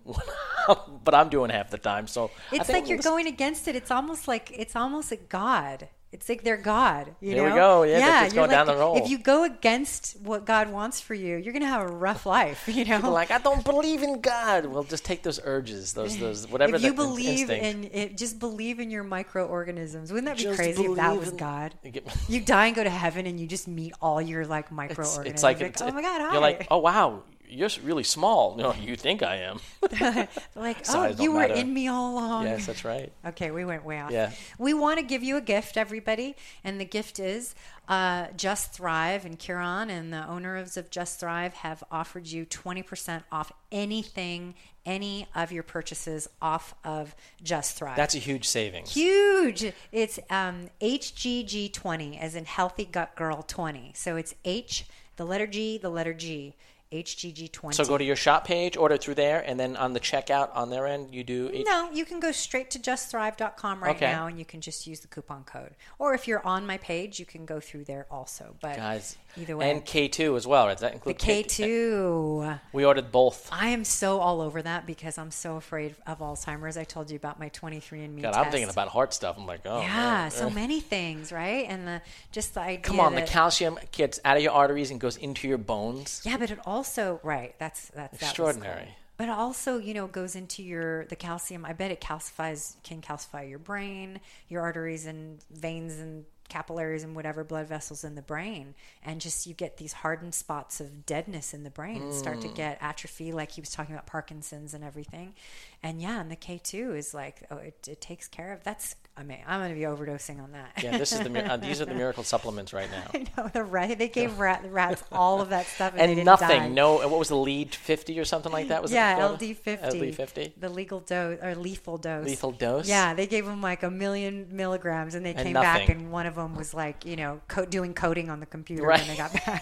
but I'm doing half the time. So I It's think like you're listen- going against it. It's almost like it's almost like God. It's like they're God. You Here we know? go. Yeah, they're just you're going down like- the road. If you go against what God wants for you, you're gonna have a rough life. You know, People are like, I don't believe in God. Well, just take those urges, those those whatever if you the in- believe instinct. in it, just believe in your microorganisms. Wouldn't that be Just crazy if that believe was in- God? You get- You die and go to heaven, and you just meet all your like It's, microorganisms. it's like You're it's, oh my God, hi. you're like, oh wow, you're s- really small. No, you think I am. like, oh, Size you don't were matter. in me all along. Yes, that's right. Okay, we went way off. Yeah. We want to give you a gift, everybody, and the gift is uh, Just Thrive. And Kieran and the owners of Just Thrive have offered you twenty percent off anything, any of your purchases off of Just Thrive. That's a huge savings. Huge. It's um, H G G twenty, as in Healthy Gut Girl twenty. So it's H, the letter G, the letter G, H G G twenty. So go to your shop page, order through there, and then on the checkout on their end, you do. H- No, you can go straight to just thrive dot com right Okay. now, and you can just use the coupon code. Or if you're on my page, you can go through there also. But Guys, either way, and K two as well. Does that the include K two. We ordered both. I am so all over that because I'm so afraid of Alzheimer's. I told you about my twenty-three and me God, test. I'm thinking about heart stuff. I'm like, oh, Yeah, man. so many things, right? And the just the idea. Come on, the that, calcium gets out of your arteries and goes into your bones. Yeah, but it also right. That's that's that was Extraordinary. cool. But it also, you know, goes into your the calcium. I bet it calcifies can calcify your brain, your arteries and veins and capillaries and whatever blood vessels in the brain, and just you get these hardened spots of deadness in the brain and start to get atrophy, like he was talking about Parkinson's and everything. And yeah, and the K two is like, oh, it, it takes care of that's. I mean, I'm going to be overdosing on that. Yeah, this is the mir- uh, these are the miracle supplements right now. I know the rat. They gave rat, the rats all of that stuff, and, they And didn't nothing. die. No. What was the lead fifty or something like that? Was Yeah, it L called? D fifty. L D fifty. The legal dose or lethal dose. Lethal dose. Yeah, they gave them like a million milligrams, and they And came back, nothing. and one of them was like, you know, co- doing coding on the computer Right. when they got back.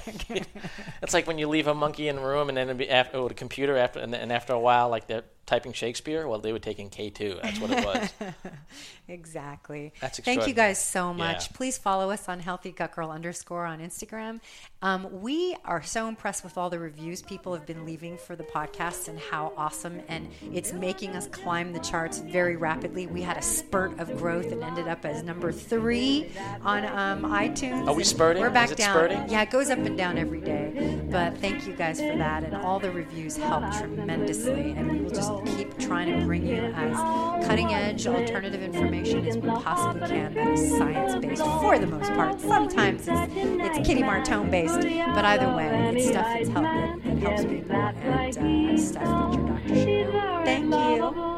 It's like when you leave a monkey in a room and then it'd be after oh, the computer after and, then, and after a while, like they're typing Shakespeare. Well, they were taking K two. That's what it was. Exactly. That's Thank you extraordinary. guys so much. Yeah. Please follow us on Healthy Gut Girl underscore on Instagram. Um, we are so impressed with all the reviews people have been leaving for the podcast and how awesome, and it's making us climb the charts very rapidly. We had a spurt of growth and ended up as number three on um, iTunes. Are we And spurting? We're back Is it down. spurting? Yeah, it goes up and down every day. But thank you guys for that, and all the reviews help tremendously. And we will just keep trying to bring you as kind cutting-edge alternative information as we possibly can that is science-based for the most part. Sometimes it's, it's Kitty Martone-based, but either way, it's stuff that's help, that, that helps people and uh, stuff that your doctor should know. Thank you.